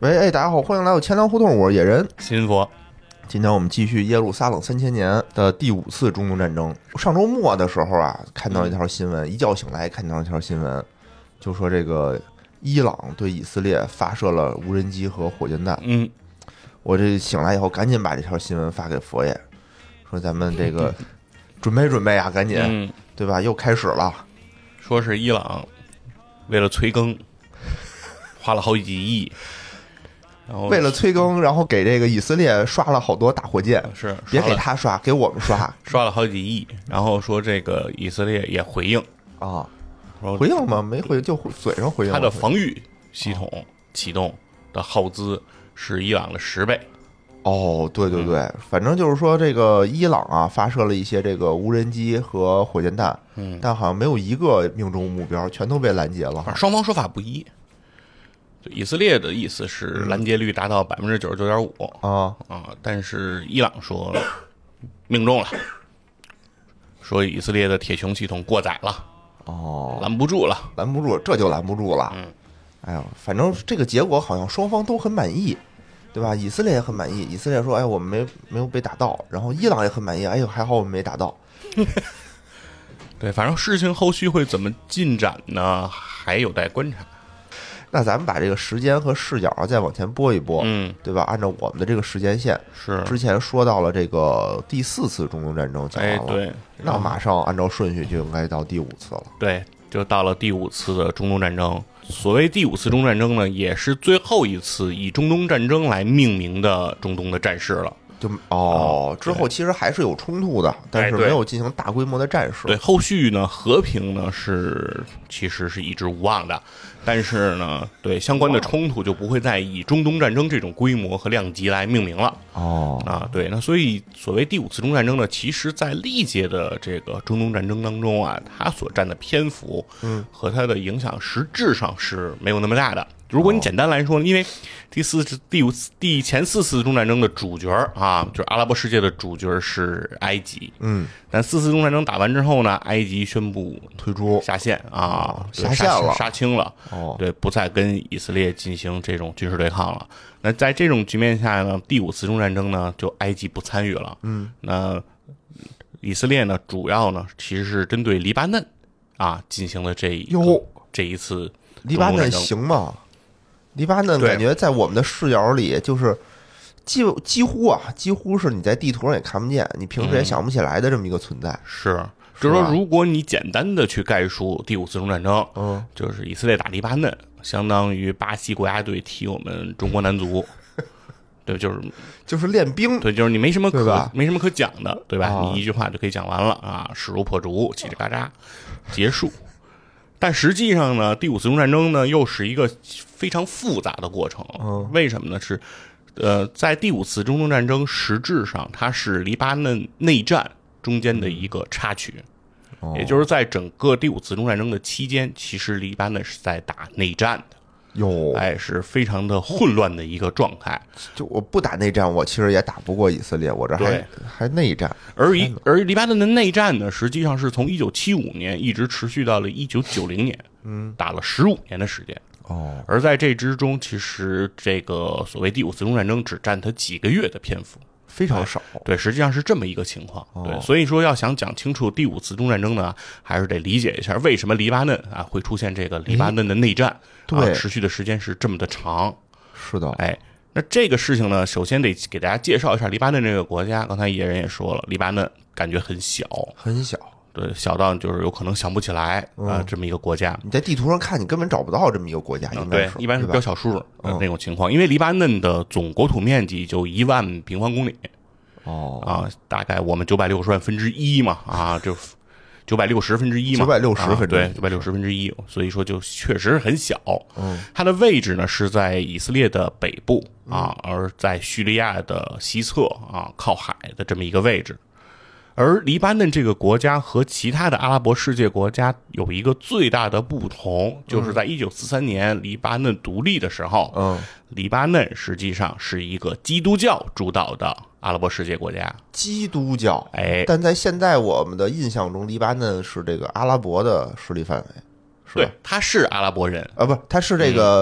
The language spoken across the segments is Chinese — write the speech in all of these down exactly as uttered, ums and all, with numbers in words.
喂，哎，大家好，欢迎来到钱粮胡同，我是野人新佛。 今天我们继续耶路撒冷三千年的第五次中东战争。上周末的时候啊，看到一条新闻，一觉醒来看到一条新闻，就说这个伊朗对以色列发射了无人机和火箭弹。 嗯， 我这醒来以后，赶紧把这条新闻发给佛爷，说咱们这个准备准备啊，赶紧， 嗯、 对吧？又开始了。 说是伊朗为了催更，花了好几亿。然后为了催更，然后给这个以色列刷了好多大火箭， 是别给他刷，给我们刷， 刷了好几亿。然后说这个以色列也回应啊，回应吗？没回应，就嘴上回应。 他的防御系统启动的耗资是伊朗的十倍。 哦，对对对，嗯、反正就是说这个伊朗啊发射了一些这个无人机和火箭弹， 嗯， 但好像没有一个命中目标，全都被拦截了。 双方说法不一。以色列的意思是拦截率达到百分之九十九点五啊啊，但是伊朗说命中了，说以色列的铁穹系统过载了， 哦， 拦不住了， 拦不住，这就拦不住了。 嗯， 哎呦，反正这个结果好像双方都很满意，对吧？以色列也很满意，以色列说：“哎，我们没没有被打到。”然后伊朗也很满意，哎呦，还好我们没打到。 对，反正事情后续会怎么进展呢？还有待观察。 那咱们把这个时间和视角再往前拨一拨， 嗯， 对吧？按照我们的这个时间线， 是之前说到了这个第四次中东战争讲完了， 哎，对， 那马上按照顺序就应该到第五次了。 对，就到了第五次的中东战争。所谓第五次中东战争呢，也是最后一次以中东战争来命名的中东的战事了。 就哦，之后其实还是有冲突的，但是没有进行大规模的战事。 对，后续呢，和平呢是其实是一直无望的，但是呢，对相关的冲突就不会再以中东战争这种规模和量级来命名了。 哦， 啊，对，那所以所谓第五次中东战争呢，其实在历届的这个中东战争当中啊，它所占的篇幅，嗯，和它的影响实质上是没有那么大的。如果你简单来说，因为第四次、第五次、第前四次中东战争的主角啊，就是阿拉伯世界的主角是埃及， 嗯， 但四次中东战争打完之后呢，埃及宣布退出下线啊， 哦、下线了， 杀青了， 哦， 对，不再跟以色列进行这种军事对抗了。那在这种局面下呢，第五次中东战争呢，就埃及不参与了， 嗯， 那以色列呢，主要呢其实是针对黎巴嫩啊进行了这一哟这一次黎巴嫩行吗？黎巴嫩感觉在我们的视角里，就是几几乎啊，几乎是你在地图上也看不见，你平时也想不起来的这么一个存在。 嗯、是，就是说，如果你简单的去概述第五次中东战争， 嗯， 就是以色列打黎巴嫩，相当于巴西国家队踢我们中国男足，对，就是就是练兵， 对，就是你没什么可没什么可讲的，对吧？ 哦、 你一句话就可以讲完了啊，势如破竹，叽里嘎喳，结束。但实际上呢，第五次中东战争呢，又是一个非常复杂的过程。 嗯， 为什么呢？是，呃，在第五次中东战争实质上，它是黎巴嫩内战中间的一个插曲， 嗯、 也就是在整个第五次中东战争的期间，其实黎巴嫩是在打内战的。 哟， 哎，是非常的混乱的一个状态。 就我不打内战，我其实也打不过以色列，我这还还内战。 而一而黎巴嫩的内战呢，实际上是从一九七五年一直持续到了一九九零年， 嗯， 打了十五年的时间。 哦， 而在这之中，其实这个所谓第五次中东战争只占它几个月的篇幅。 非常少， 对，实际上是这么一个情况。 哦、 对，所以说要想讲清楚第五次中东战争呢，还是得理解一下为什么黎巴嫩啊会出现这个黎巴嫩的内战， 对、 啊，持续的时间是这么的长。 是的， 哎，那这个事情呢，首先得给大家介绍一下黎巴嫩这个国家。刚才野人也说了，黎巴嫩感觉很小， 很小， 对，小到就是有可能想不起来啊、呃嗯， 这么一个国家。 你在地图上看，你根本找不到这么一个国家，应该是、 嗯、对，一般是标小数的、 嗯、 那种情况。因为黎巴嫩的总国土面积就一万平方公里。 哦啊，大概我们九百六十万分之一嘛，啊，就九百六十分之一嘛， 九百六十分之一、 啊，对，九百六十分之一，所以说就确实很小。 嗯， 它的位置呢是在以色列的北部啊，而在叙利亚的西侧啊，靠海的这么一个位置。而黎巴嫩这个国家和其他的阿拉伯世界国家有一个最大的不同，就是在一九四三年黎巴嫩独立的时候， 嗯， 黎巴嫩实际上是一个基督教主导的阿拉伯世界国家。 基督教， 哎， 但在现在我们的印象中，黎巴嫩是这个阿拉伯的势力范围，是吧？ 对，他是阿拉伯人啊，不，他是这个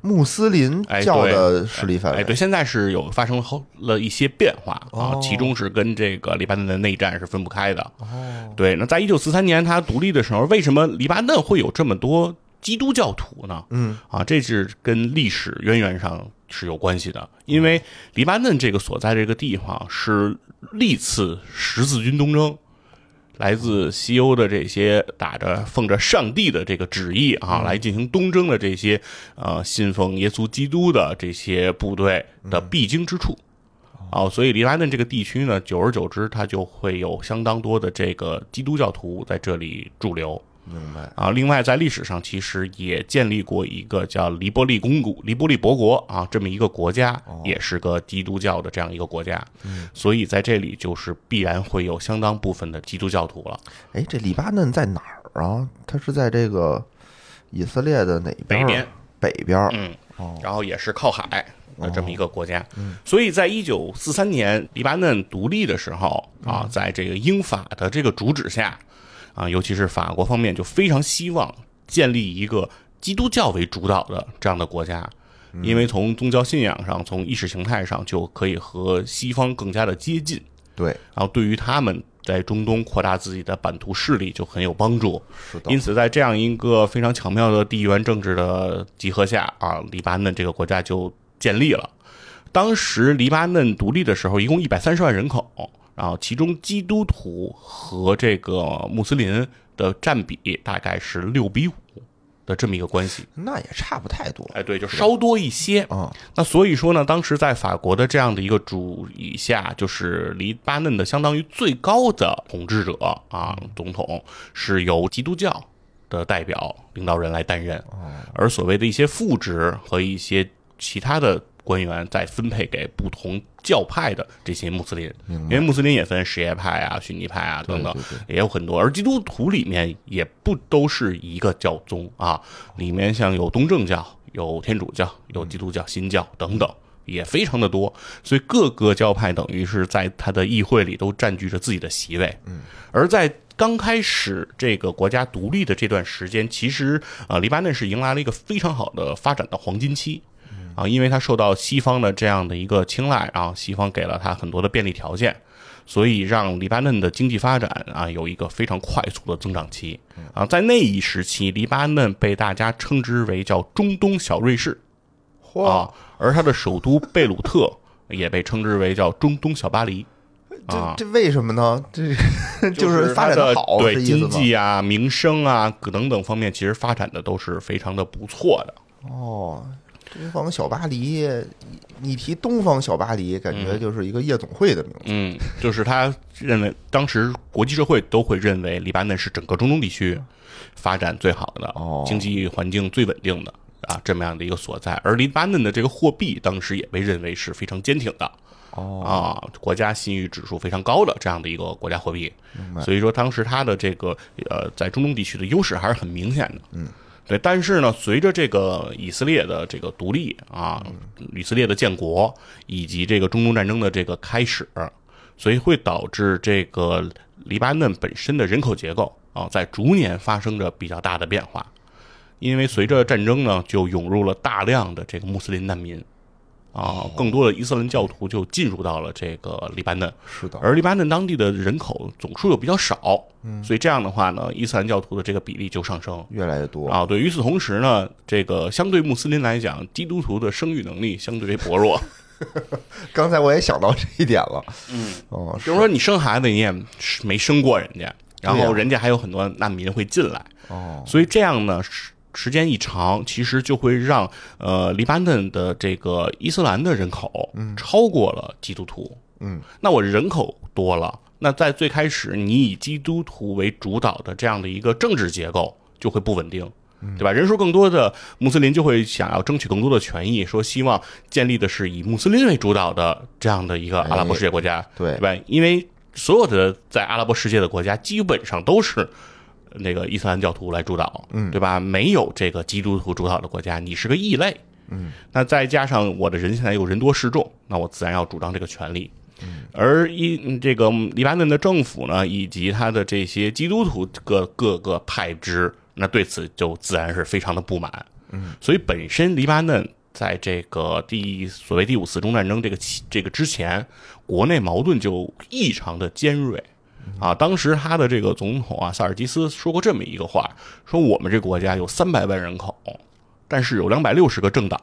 穆斯林教的势力范围。 哎，对，现在是有发生了一些变化啊， 哦、 其中是跟这个黎巴嫩的内战是分不开的。哦，对，那在一九四三年它独立的时候，为什么黎巴嫩会有这么多基督教徒呢？ 嗯， 啊，这是跟历史渊源上是有关系的，因为黎巴嫩这个所在这个地方是历次十字军东征。来自西欧的这些打着奉着上帝的这个旨意啊，来进行东征的这些呃信奉耶稣基督的这些部队的必经之处啊，所以黎巴嫩这个地区呢，久而久之，它就会有相当多的这个基督教徒在这里驻留。 明白啊，另外在历史上其实也建立过一个叫黎波利公国、黎波利伯国啊这么一个国家， 哦、 也是个基督教的这样一个国家， 嗯， 所以在这里就是必然会有相当部分的基督教徒了。 哎，这黎巴嫩在哪儿啊？它是在这个以色列的哪边？ 北边， 北边， 嗯， 哦， 然后也是靠海的这么一个国家， 哦嗯、 所以在一九四三年黎巴嫩独立的时候啊，在这个英法的这个主旨下。啊，尤其是法国方面就非常希望建立一个基督教为主导的这样的国家，因为从宗教信仰上、从意识形态上就可以和西方更加的接近。 对， 然后对于他们在中东扩大自己的版图势力就很有帮助。 是的。 因此，在这样一个非常巧妙的地缘政治的集合下啊，黎巴嫩这个国家就建立了。当时黎巴嫩独立的时候，一共一百三十万人口。然后，其中基督徒和这个穆斯林的占比大概是六比五的这么一个关系， 那也差不太多。 哎，对，就稍多一些啊。 那所以说呢，当时在法国的这样的一个主意下，就是黎巴嫩的相当于最高的统治者啊，总统是由基督教的代表领导人来担任，而所谓的一些副职和一些其他的官员再分配给不同教派的这些穆斯林，因为穆斯林也分什叶派啊、逊尼派啊等等， 对对对， 也有很多。而基督徒里面也不都是一个教宗啊，里面像有东正教、有天主教、有基督教、新教等等，也非常的多。所以各个教派等于是在他的议会里都占据着自己的席位。嗯，而在刚开始这个国家独立的这段时间，其实呃，黎巴嫩是迎来了一个非常好的发展的黄金期。啊，因为他受到西方的这样的一个青睐，然后西方给了他很多的便利条件，所以让黎巴嫩的经济发展啊有一个非常快速的增长期。啊，在那一时期，黎巴嫩被大家称之为叫中东小瑞士，啊，而它的首都贝鲁特也被称之为叫中东小巴黎。 这这为什么呢？这就是发展的好， 对经济啊、民生啊等等方面，其实发展的都是非常的不错的。 哦。东方小巴黎，你提东方小巴黎，感觉就是一个夜总会的名字。 嗯，就是他认为当时国际社会都会认为黎巴嫩是整个中东地区发展最好的、 哦、 经济环境最稳定的啊这么样的一个所在。而黎巴嫩的这个货币当时也被认为是非常坚挺的。 哦啊，国家信誉指数非常高的这样的一个国家货币，所以说当时它的这个呃在中东地区的优势还是很明显的。 嗯。 对，但是呢，随着这个以色列的这个独立啊，以色列的建国以及这个中东战争的这个开始，所以会导致这个黎巴嫩本身的人口结构啊，在逐年发生着比较大的变化。因为随着战争呢，就涌入了大量的这个穆斯林难民啊，更多的伊斯兰教徒就进入到了这个黎巴嫩。 是的， 而黎巴嫩当地的人口总数又比较少，嗯，所以这样的话呢，伊斯兰教徒的这个比例就上升， 越来越多啊。对，与此同时呢，这个相对穆斯林来讲，基督徒的生育能力相对为薄弱。 刚才我也想到这一点了， 嗯， 哦， 比如说你生孩子，你也没生过人家，然后人家还有很多难民会进来， 哦， 所以这样呢。时间一长，其实就会让呃黎巴嫩的这个伊斯兰的人口超过了基督徒。 嗯， 那我人口多了，那在最开始你以基督徒为主导的这样的一个政治结构就会不稳定，对吧？人数更多的穆斯林就会想要争取更多的权益，说希望建立的是以穆斯林为主导的这样的一个阿拉伯世界国家， 哎、对对吧？因为所有的在阿拉伯世界的国家基本上都是那个伊斯兰教徒来主导， 嗯， 对吧？没有这个基督徒主导的国家，你是个异类， 嗯。 那再加上我的人现在又人多势众，那我自然要主张这个权利。嗯，而一这个黎巴嫩的政府呢，以及他的这些基督徒各各个派支，那对此就自然是非常的不满。嗯，所以本身黎巴嫩在这个第所谓第五次中战争这个这个之前，国内矛盾就异常的尖锐啊。当时他的这个总统啊萨尔基斯说过这么一个话，说我们这个国家有三百万人口，但是有两百六十个政党。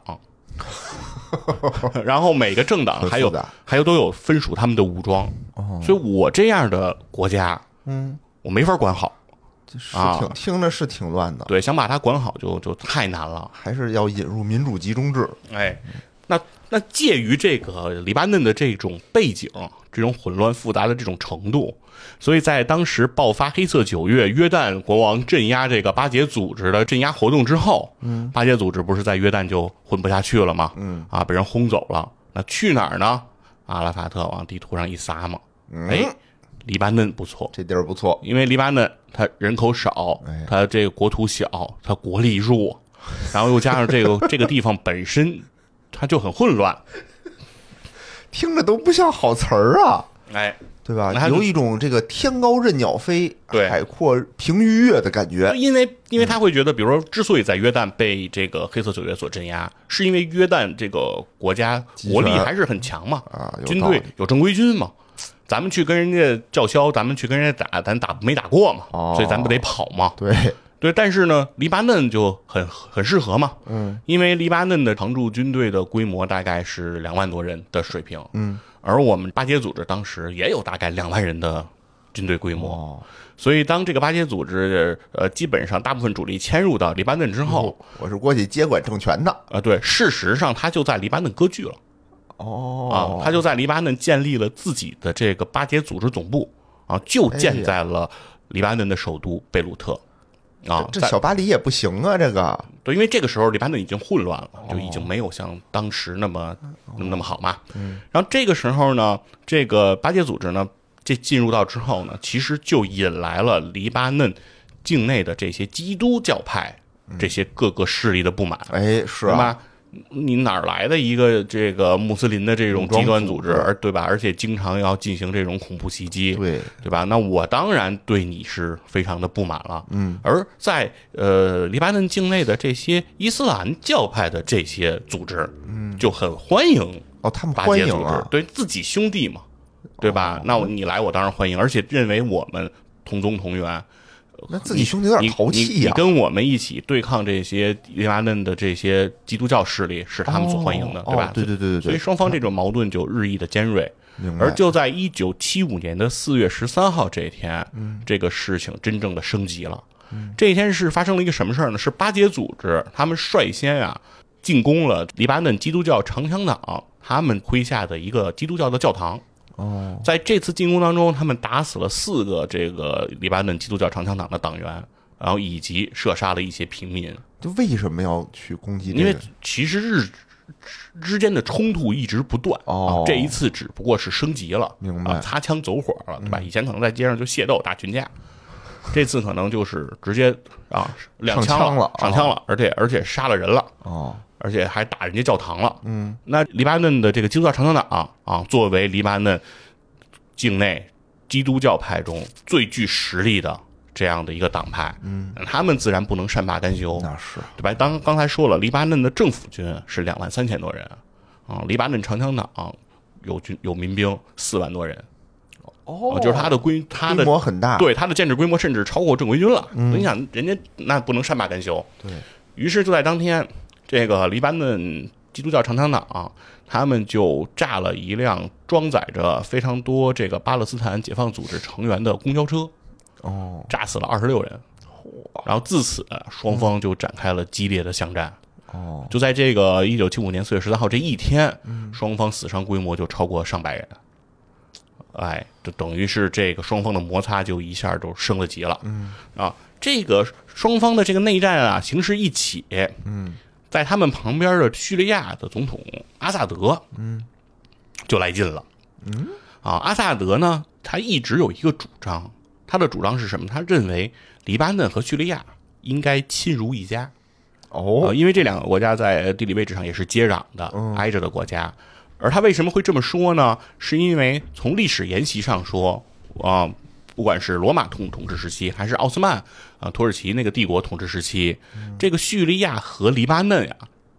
然后每个政党还有还有都有分属他们的武装，哦、所以我这样的国家，嗯，我没法管好， 是挺、啊、听着是挺乱的。 对，想把它管好就就太难了， 还是要引入民主集中制。 哎，那那介于这个黎巴嫩的这种背景，这种混乱复杂的这种程度。所以在当时爆发黑色九月，约旦国王镇压这个巴解组织的镇压活动之后，嗯，巴解组织不是在约旦就混不下去了吗？嗯，啊，被人轰走了。那去哪儿呢？阿拉法特往地图上一撒嘛，嗯、哎，黎巴嫩不错， 这地儿不错， 因为黎巴嫩它人口少，它这个国土小，它国力弱，然后又加上这个这个地方本身它就很混乱， 听着都不像好词儿啊， 哎。 对吧？有一种这个天高任鸟飞， 对， 海阔凭鱼跃的感觉。 因为因为他会觉得，比如说，之所以在约旦被这个黑色九月所镇压，是因为约旦这个国家国力还是很强嘛， 啊， 军队有正规军嘛。咱们去跟人家叫嚣，咱们去跟人家打，咱打没打过嘛，哦、所以咱不得跑嘛。 对对，但是呢，黎巴嫩就很很适合嘛，嗯，因为黎巴嫩的常驻军队的规模大概是两万多人的水平，嗯。而我们巴解组织当时也有大概两万人的军队规模，哦、所以当这个巴解组织呃基本上大部分主力迁入到黎巴嫩之后， 我是过去接管政权的， 呃，对，事实上他就在黎巴嫩割据了， 哦， 啊，他就在黎巴嫩建立了自己的这个巴解组织总部，啊，就建在了黎巴嫩的首都贝鲁特。啊， 这小巴黎也不行啊，这个对，因为这个时候黎巴嫩已经混乱了，就已经没有像当时那么、哦、那么那么好嘛。嗯，然后这个时候呢，这个巴解组织呢，这进入到之后呢，其实就引来了黎巴嫩境内的这些基督教派、嗯、这些各个势力的不满。 哎，是啊。 吧？你哪来的一个这个穆斯林的这种极端组织，而对吧？而且经常要进行这种恐怖袭击， 对对吧？那我当然对你是非常的不满了。嗯，而在呃黎巴嫩境内的这些伊斯兰教派的这些组织，嗯，就很欢迎哦，他们欢迎啊， 对自己兄弟嘛，对吧？哦、那你来我当然欢迎，而且认为我们同宗同源。 那自己兄弟有点淘气呀、啊！ 你跟我们一起对抗这些黎巴嫩的这些基督教势力，是他们所欢迎的， 哦、 对吧？ 哦、对对对对对。 所以双方这种矛盾就日益的尖锐。 明白。 而就在一九七五年的四月十三号这一天，嗯，这个事情真正的升级了。嗯，这一天是发生了一个什么事儿呢？是巴解组织他们率先啊进攻了黎巴嫩基督教长枪党他们麾下的一个基督教的教堂。哦，在这次进攻当中，他们打死了四个这个黎巴嫩基督教长枪党的党员，然后以及射杀了一些平民。 就为什么要去攻击、这个？ 因为其实日之间的冲突一直不断。哦、啊，这一次只不过是升级了， 明白？ 啊、擦枪走火了，对吧？嗯、以前可能在街上就械斗打群架，这次可能就是直接啊两枪了， 上枪了，而且而且杀了人了。哦。而且还打人家教堂了，嗯，那黎巴嫩的这个基督教长枪党啊，作为黎巴嫩境内基督教派中最具实力的这样的一个党派，嗯，他们自然不能善罢甘休， 那是对吧？当刚才说了，黎巴嫩的政府军是两万三千多人啊，黎巴嫩长枪党有军有民兵四万多人， 哦， 就是他的规他的规模很大， 对他的建制规模甚至超过正规军了。嗯，你想人家那不能善罢甘休， 对于是就在当天。这个黎巴嫩基督教长枪党、啊，他们就炸了一辆装载着非常多这个巴勒斯坦解放组织成员的公交车，哦，炸死了二十六人，然后自此双方就展开了激烈的巷战。哦，就在这个一九七五年四月十三号这一天，双方死伤规模就超过上百人。哎，就等于是这个双方的摩擦就一下就升了级了。嗯啊，这个双方的这个内战啊，形势一起，嗯。在他们旁边的叙利亚的总统阿萨德，嗯，就来劲了，嗯，啊，阿萨德呢，他一直有一个主张，他的主张是什么？他认为黎巴嫩和叙利亚应该亲如一家，哦、呃，因为这两个国家在地理位置上也是接壤的，嗯、挨着的国家。而他为什么会这么说呢？是因为从历史沿袭上说，啊、呃。不管是罗马统统治时期，还是奥斯曼啊、呃、土耳其那个帝国统治时期，嗯、这个叙利亚和黎巴嫩呀，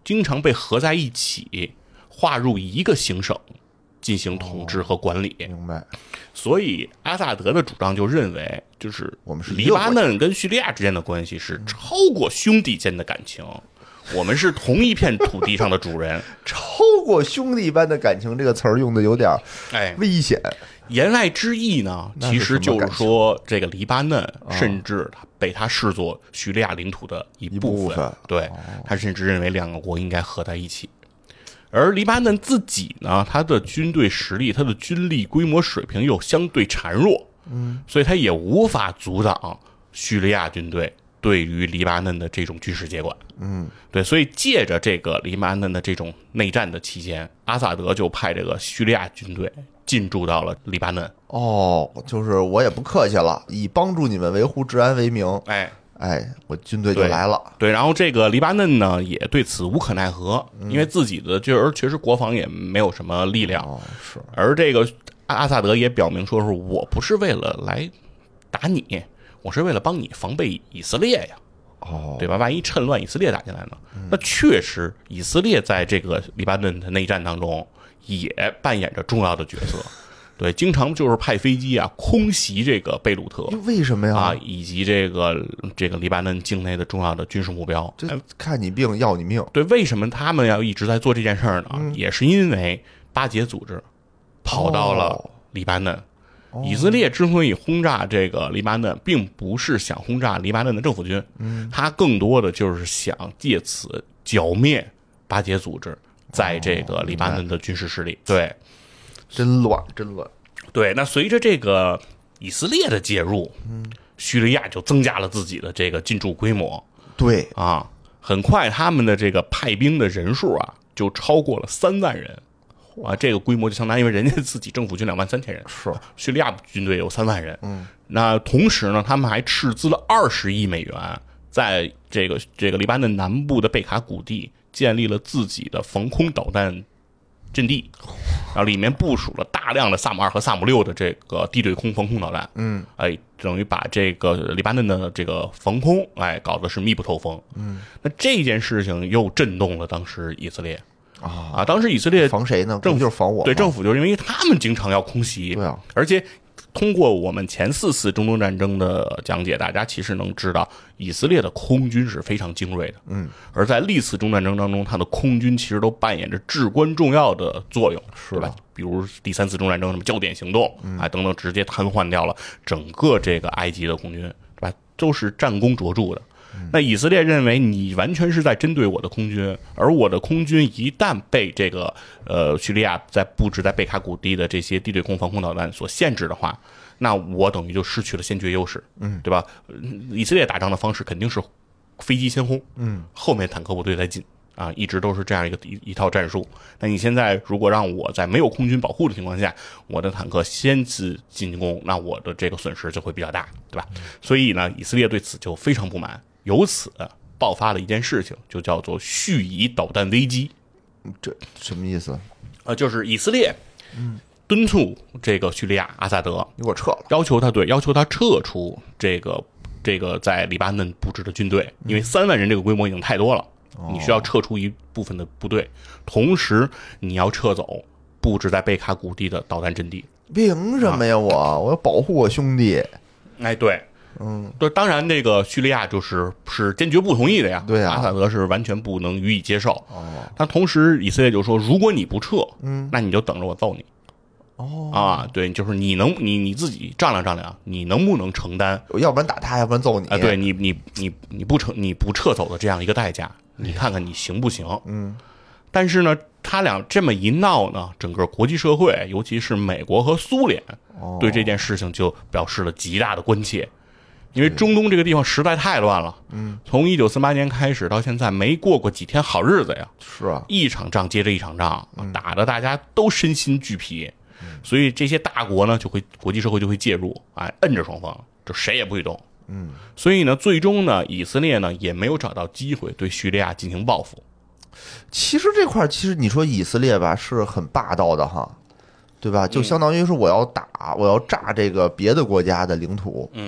经常被合在一起，划入一个行省进行统治和管理。 明白。 所以阿萨德的主张就认为，就是我们是黎巴嫩跟叙利亚之间的关系是超过兄弟间的感情，我们是同一片土地上的主人。 超过兄弟般的感情这个词儿用的有点哎危险。 言外之意呢，其实就是说，这个黎巴嫩甚至被他视作叙利亚领土的一部分。 一部分对，他甚至认为两个国应该合在一起。而黎巴嫩自己呢，他的军队实力、他的军力规模水平又相对孱弱，嗯，所以他也无法阻挡叙利亚军队对于黎巴嫩的这种军事接管。 嗯， 对，所以借着这个黎巴嫩的这种内战的期间，阿萨德就派这个叙利亚军队进驻到了黎巴嫩。 哦，就是我也不客气了，以帮助你们维护治安为名， 哎哎，我军队就来了。 对，然后这个黎巴嫩呢也对此无可奈何， 嗯、 因为自己的就是确实国防也没有什么力量。 哦，是。 而这个阿萨德也表明说，是我不是为了来打你，我是为了帮你防备以色列呀。 哦， 对吧？万一趁乱以色列打进来呢？嗯、那确实，以色列在这个黎巴嫩的内战当中也扮演着重要的角色。对，经常就是派飞机啊空袭这个贝鲁特， 为什么呀？ 啊，以及这个这个黎巴嫩境内的重要的军事目标。 这看你病要你命。 对，为什么他们要一直在做这件事儿呢？ 嗯、 也是因为巴解组织跑到了黎巴嫩。哦、以色列之所以轰炸这个黎巴嫩，并不是想轰炸黎巴嫩的政府军， 嗯， 他更多的就是想借此剿灭巴解组织在这个黎巴嫩的军事势力。哦、对。 真乱，真乱。 对，那随着这个以色列的介入，嗯，叙利亚就增加了自己的这个进驻规模。 对啊，很快他们的这个派兵的人数啊，就超过了三万人。啊，这个规模就相当于因为人家自己政府军两万三千人， 是叙利亚军队有三万人。 嗯， 那同时呢，他们还斥资了二十亿美元，在这个这个黎巴嫩南部的贝卡谷地建立了自己的防空导弹阵地，然后里面部署了大量的萨姆二和萨姆六的这个地对空防空导弹。 嗯， 哎，等于把这个黎巴嫩的这个防空，哎，搞得是密不透风。 嗯， 那这件事情又震动了当时以色列。 啊啊！当时以色列防谁呢？ 政府就是防我。 对，政府就是因为他们经常要空袭。 对啊， 而且通过我们前四次中东战争的讲解，大家其实能知道，以色列的空军是非常精锐的。 嗯， 而在历次中战争当中，它的空军其实都扮演着至关重要的作用， 是吧？比如第三次中战争什么焦点行动啊、嗯、等等，直接瘫痪掉了整个这个埃及的空军，对吧？都是战功卓著的。那以色列认为你完全是在针对我的空军，而我的空军一旦被这个呃叙利亚在布置在贝卡谷地的这些地对空防空导弹所限制的话，那我等于就失去了先决优势， 嗯， 对吧？以色列打仗的方式肯定是飞机先轰， 嗯， 后面坦克部队再进啊，一直都是这样一个一一套战术。那你现在如果让我在没有空军保护的情况下，我的坦克先自进攻，那我的这个损失就会比较大，对吧？所以呢，以色列对此就非常不满。由此爆发了一件事情，就叫做叙以导弹危机。 这什么意思？ 呃，就是以色列敦促这个叙利亚阿萨德， 你给我撤了， 要求他对，要求他撤出这个这个在黎巴嫩布置的军队，因为三万人这个规模已经太多了，你需要撤出一部分的部队，同时你要撤走布置在贝卡谷地的导弹阵地。 凭什么呀？我、啊、我要保护我兄弟。 哎，对。 嗯， 对，当然，这个叙利亚就是是坚决不同意的呀。 对啊， 阿萨德是完全不能予以接受。 哦， 但同时以色列就说，如果你不撤， 嗯， 那你就等着我揍你。 哦， 啊，对，就是你能你你自己丈量丈量，你能不能承担？ 要不然打他，要不然揍你。 啊，对你你你你不撤你不撤走的这样一个代价，你看看你行不行？ 嗯， 但是呢，他俩这么一闹呢，整个国际社会，尤其是美国和苏联，对这件事情就表示了极大的关切。因为中东这个地方实在太乱了， 嗯， 从一九四八年开始到现在，没过过几天好日子呀。 是啊， 一场仗接着一场仗，打得大家都身心俱疲，嗯、所以这些大国呢，就会国际社会就会介入，哎，摁着双方，就谁也不许动。 嗯， 所以呢，最终呢，以色列呢也没有找到机会对叙利亚进行报复。 其实这块，其实你说以色列吧，是很霸道的哈。对吧？就相当于是我要打，我要炸这个别的国家的领土， 嗯，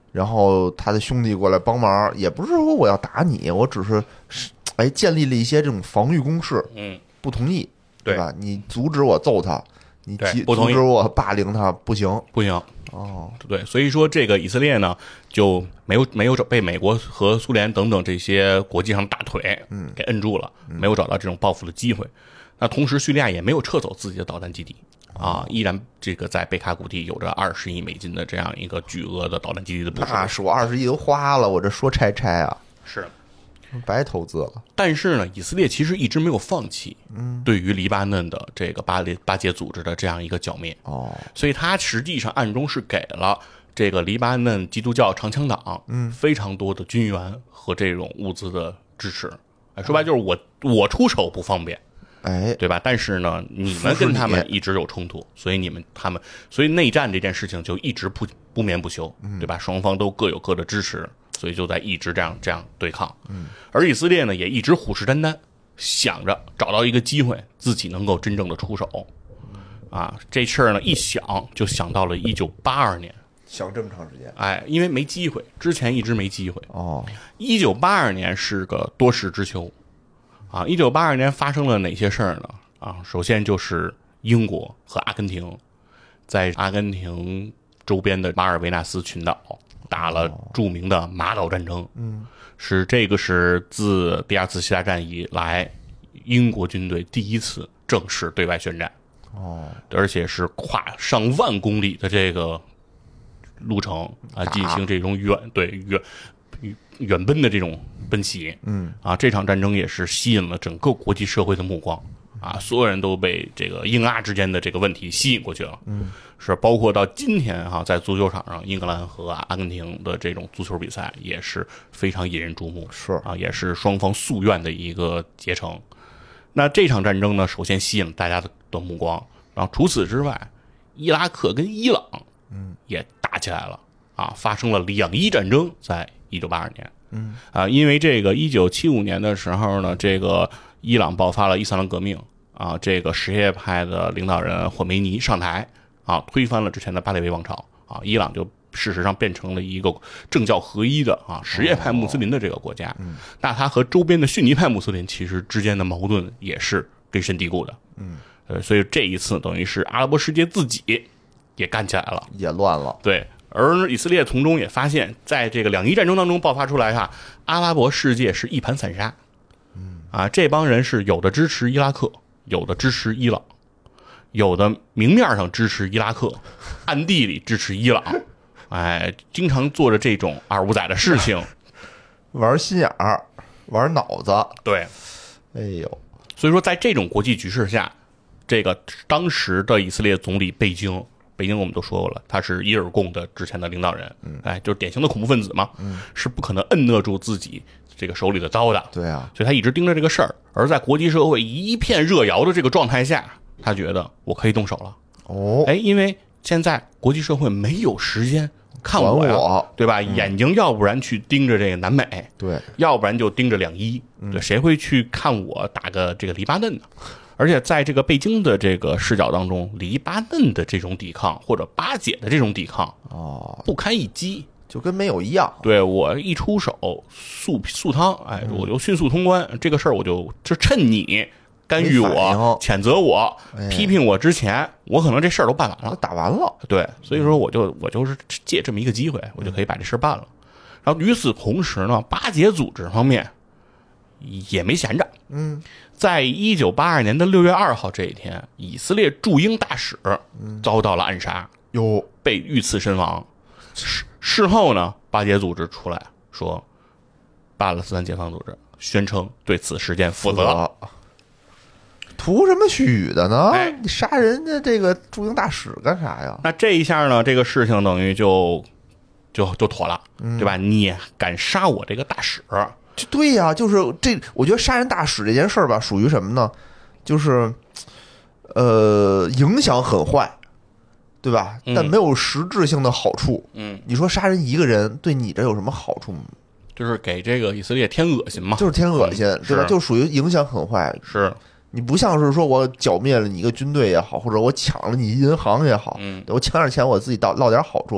然后他的兄弟过来帮忙，也不是说我要打你，我只是哎建立了一些这种防御工事， 嗯， 不同意， 对吧？你阻止我揍他，你阻不同意阻止我霸凌他，不行， 不行。 哦， 对，所以说这个以色列呢就没有没有被美国和苏联等等这些国际上的大腿嗯给摁住了，没有找到这种报复的机会。那同时，叙利亚也没有撤走自己的导弹基地啊，依然这个在贝卡谷地有着二十亿美金的这样一个巨额的导弹基地的部署。 那是我二十亿都花了，我这说拆拆啊， 是白投资了。 但是呢，以色列其实一直没有放弃，嗯，对于黎巴嫩的这个巴列巴结组织的这样一个剿灭哦， 所以他实际上暗中是给了这个黎巴嫩基督教长枪党，嗯，非常多的军援和这种物资的支持。哎，说白就是我我出手不方便， 哎， 对吧？但是呢，你们跟他们一直有冲突，所以你们他们，所以内战这件事情就一直不不眠不休，对吧？双方都各有各的支持。所以就在一直这样这样对抗，嗯，而以色列呢也一直虎视眈眈，想着找到一个机会，自己能够真正的出手，啊，这事儿呢一想就想到了一九八二年， 想这么长时间， 哎，因为没机会，之前一直没机会， 哦， 一九八二年是个多事之秋，啊，一九八二年发生了哪些事儿呢？啊，首先就是英国和阿根廷在阿根廷周边的马尔维纳斯群岛。打了著名的马岛战争，嗯，是这个是自第二次世界大战以来，英国军队第一次正式对外宣战， 哦， 而且是跨上万公里的这个路程啊，进行这种远对远远奔的这种奔袭， 嗯， 啊，这场战争也是吸引了整个国际社会的目光。啊，所有人都被这个英阿之间的这个问题吸引过去了，嗯，是包括到今天哈、啊，在足球场上，英格兰和阿根廷的这种足球比赛也是非常引人注目， 是啊，也是双方夙愿的一个结成。那这场战争呢，首先吸引了大家的的目光，然后除此之外，伊拉克跟伊朗，嗯，也打起来了啊，发生了两伊战争，在一九八二年，嗯啊，因为这个一九七五年的时候呢，这个。伊朗爆发了伊斯兰革命啊，这个什叶派的领导人霍梅尼上台啊，推翻了之前的巴列维王朝啊，伊朗就事实上变成了一个政教合一的啊什叶派穆斯林的这个国家。嗯，那它和周边的逊尼派穆斯林其实之间的矛盾也是根深蒂固的。嗯，呃，所以这一次等于是阿拉伯世界自己也干起来了， 也乱了。 对。而以色列从中也发现，在这个两伊战争当中爆发出来哈，阿拉伯世界是一盘散沙。啊，这帮人是有的支持伊拉克，有的支持伊朗，有的明面上支持伊拉克，暗地里支持伊朗，哎，经常做着这种二五仔的事情， 玩心眼儿，玩脑子。 对， 哎呦， 所以说在这种国际局势下，这个当时的以色列总理贝京，贝京我们都说过了，他是伊尔共的之前的领导人，嗯，哎，就是典型的恐怖分子嘛，嗯，是不可能摁得住自己。这个手里的刀的， 对啊， 所以他一直盯着这个事儿。而在国际社会一片热摇的这个状态下，他觉得我可以动手了。 哦， 哎，因为现在国际社会没有时间看我呀， 我对吧？ 嗯、 眼睛要不然去盯着这个南美， 对， 要不然就盯着两伊，对，谁会去看我打个这个黎巴嫩呢？而且在这个贝京的这个视角当中，黎巴嫩的这种抵抗或者巴解的这种抵抗， 哦， 不堪一击。 就跟没有一样， 对我一出手速速汤，哎，我就迅速通关。嗯、这个事儿我就就趁你干预我、谴责我、 哎、 批评我之前，我可能这事儿都办完了， 打完了。 对，所以说我就我就是借这么一个机会，我就可以把这事儿办了。然后与此同时呢，巴解组织方面也没闲着。 嗯， 在一九八二年的六月二号这一天，以色列驻英大使遭到了暗杀， 哟， 被遇刺身亡。事事后呢，巴解组织出来说，巴勒斯坦解放组织宣称对此事件负责。 图什么许的呢？ 哎、 你杀人家这个驻英大使干啥呀？ 那这一下呢，这个事情等于就就就妥了， 嗯、 对吧？你也敢杀我这个大使？ 对呀、啊，就是这，我觉得杀人大使这件事儿吧，属于什么呢？就是呃，影响很坏。对吧？但没有实质性的好处。 嗯， 你说杀人一个人对你这有什么好处吗？ 就是给这个以色列添恶心嘛， 就是添恶心， 嗯、 对吧？就属于影响很坏。 是你不像是说我剿灭了你一个军队也好，或者我抢了你银行也好， 嗯， 我抢点钱我自己到落点好处，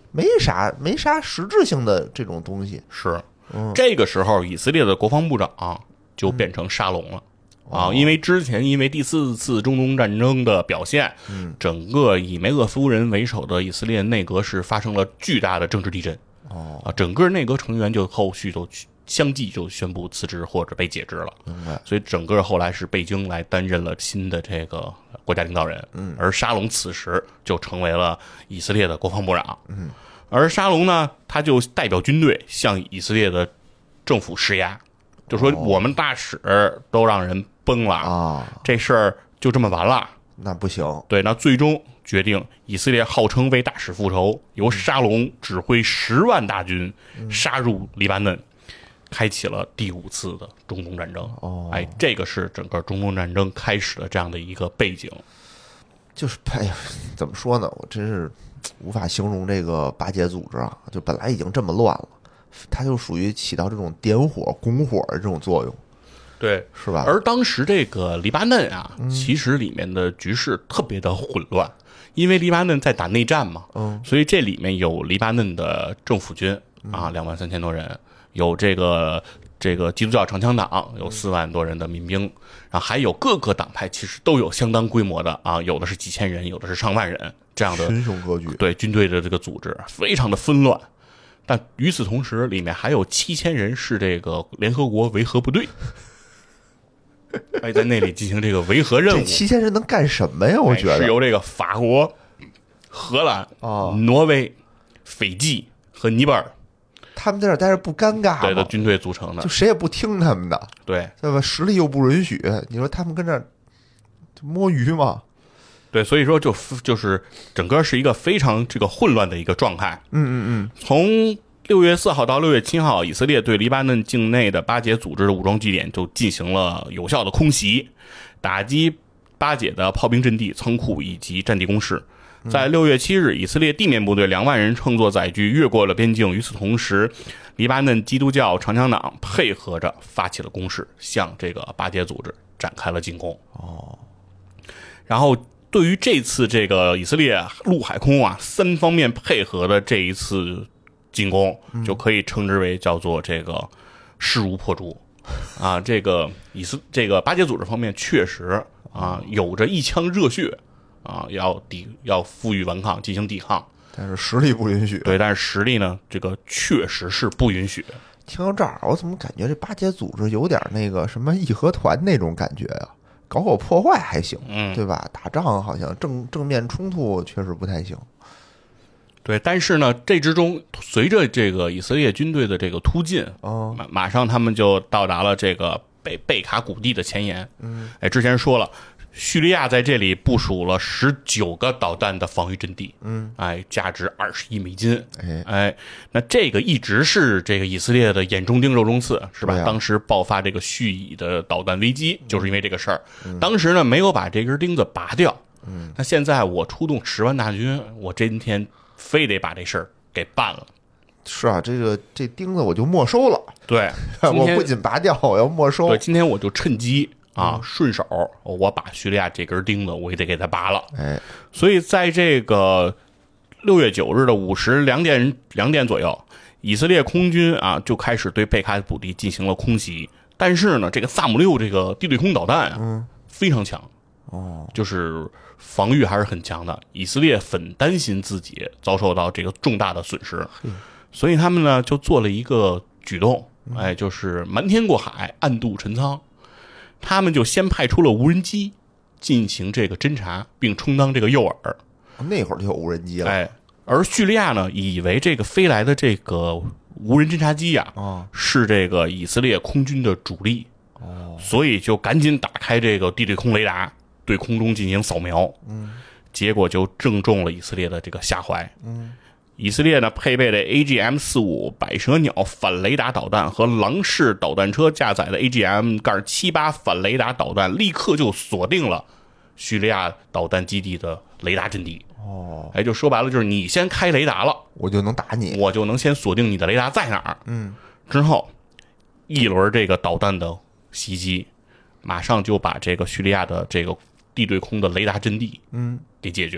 没啥没啥实质性的这种东西。 是， 嗯， 这个时候以色列的国防部长就变成沙龙了。 嗯、 啊，因为之前因为第四次中东战争的表现， 嗯， 整个以梅厄夫人为首的以色列内阁是发生了巨大的政治地震。 哦， 啊，整个内阁成员就后续都相继就宣布辞职或者被解职了。 明白。 所以整个后来是贝京来担任了新的这个国家领导人。 嗯， 而沙龙此时就成为了以色列的国防部长。 嗯， 而沙龙呢，他就代表军队向以色列的政府施压，就说我们大使都让人崩了啊， 这事儿就这么完了。 那不行。 对，那最终决定以色列号称为大使复仇，由沙龙指挥十万大军杀入黎巴嫩，开启了第五次的中东战争。 哦， 哎，这个是整个中东战争开始的这样的一个背景。 就是哎呀，怎么说呢？我真是无法形容这个巴解组织啊，就本来已经这么乱了，它就属于起到这种点火、拱火的这种作用。 对， 是吧？ 而当时这个黎巴嫩啊，嗯、其实里面的局势特别的混乱，因为黎巴嫩在打内战嘛， 嗯， 所以这里面有黎巴嫩的政府军啊，两万三千多人，有这个这个基督教长枪党有四万多人的民兵，然后还有各个党派其实都有相当规模的啊，有的是几千人，有的是上万人这样的群雄割据， 对军队的这个组织非常的纷乱。但与此同时，里面还有七千人是这个联合国维和部队。哎，在那里进行这个维和任务。 这七千人能干什么呀？我觉得、 哎、是由这个法国、荷兰、 哦、 挪威、斐济和尼泊尔， 他们在这待着不尴尬吗？ 对的军队组成的， 就谁也不听他们的， 对对吧？实力又不允许，你说他们跟这儿摸鱼吗？ 对，所以说就就是整个是一个非常这个混乱的一个状态。 嗯嗯嗯， 从六月四号到六月七号，以色列对黎巴嫩境内的巴解组织的武装据点就进行了有效的空袭，打击巴解的炮兵阵地、仓库以及战地工事。在六月七日，以色列地面部队两万人乘坐载具越过了边境。与此同时，黎巴嫩基督教长枪党配合着发起了攻势，向这个巴解组织展开了进攻。 哦， 然后对于这次这个以色列陆海空啊三方面配合的这一次进攻，就可以称之为叫做这个势如破竹啊。这个以色这个巴解组织方面确实啊有着一腔热血啊，要抵要负隅顽抗进行抵抗， 但是实力不允许。 对，但是实力呢，这个确实是不允许。 听到这儿，我怎么感觉这巴解组织有点那个什么义和团那种感觉呀、啊？搞搞破坏还行， 嗯， 对吧？打仗好像正正面冲突确实不太行。 对，但是呢，这之中随着这个以色列军队的这个突进， 哦， 马马上他们就到达了这个北贝卡谷地的前沿。 嗯， 哎，之前说了，叙利亚在这里部署了十九个导弹的防御阵地。 嗯， 哎，价值二十亿美金。 哎哎，那这个一直是这个以色列的眼中钉、肉中刺，是吧？ 啊、 当时爆发这个叙以的导弹危机，就是因为这个事儿。嗯、当时呢，没有把这根钉子拔掉。 嗯， 那现在我出动十万大军，我今天非得把这事儿给办了。 是啊，这个这钉子我就没收了。 对， 我不仅拔掉，我要没收。 对，今天我就趁机啊，嗯、顺手我把叙利亚这根钉子我也得给它拔了。 哎， 所以在这个六月九日的午时两点两点左右，以色列空军啊就开始对贝卡谷地进行了空袭。但是呢，这个萨姆六这个地对空导弹啊， 嗯， 非常强。 哦， 就是防御还是很强的。以色列很担心自己遭受到这个重大的损失，所以他们呢就做了一个举动，哎，就是瞒天过海，暗度陈仓。他们就先派出了无人机进行这个侦察，并充当这个诱饵。 那会儿就有无人机了， 哎，而叙利亚呢，以为这个飞来的这个无人侦察机呀、啊， 哦、 是这个以色列空军的主力， 哦， 所以就赶紧打开这个地对空雷达。对空中进行扫描， 嗯， 结果就正中了以色列的这个下怀。 嗯， 以色列呢配备的 A G M 四十五 百蛇鸟反雷达导弹和狼式导弹车架载的 A G M 七十八 反雷达导弹，立刻就锁定了叙利亚导弹基地的雷达阵地。 哦， 哎，就说白了就是你先开雷达了， 我就能打你， 我就能先锁定你的雷达在哪儿。 嗯， 之后一轮这个导弹的袭击，马上就把这个叙利亚的这个地对空的雷达阵地， 嗯， 给解决了。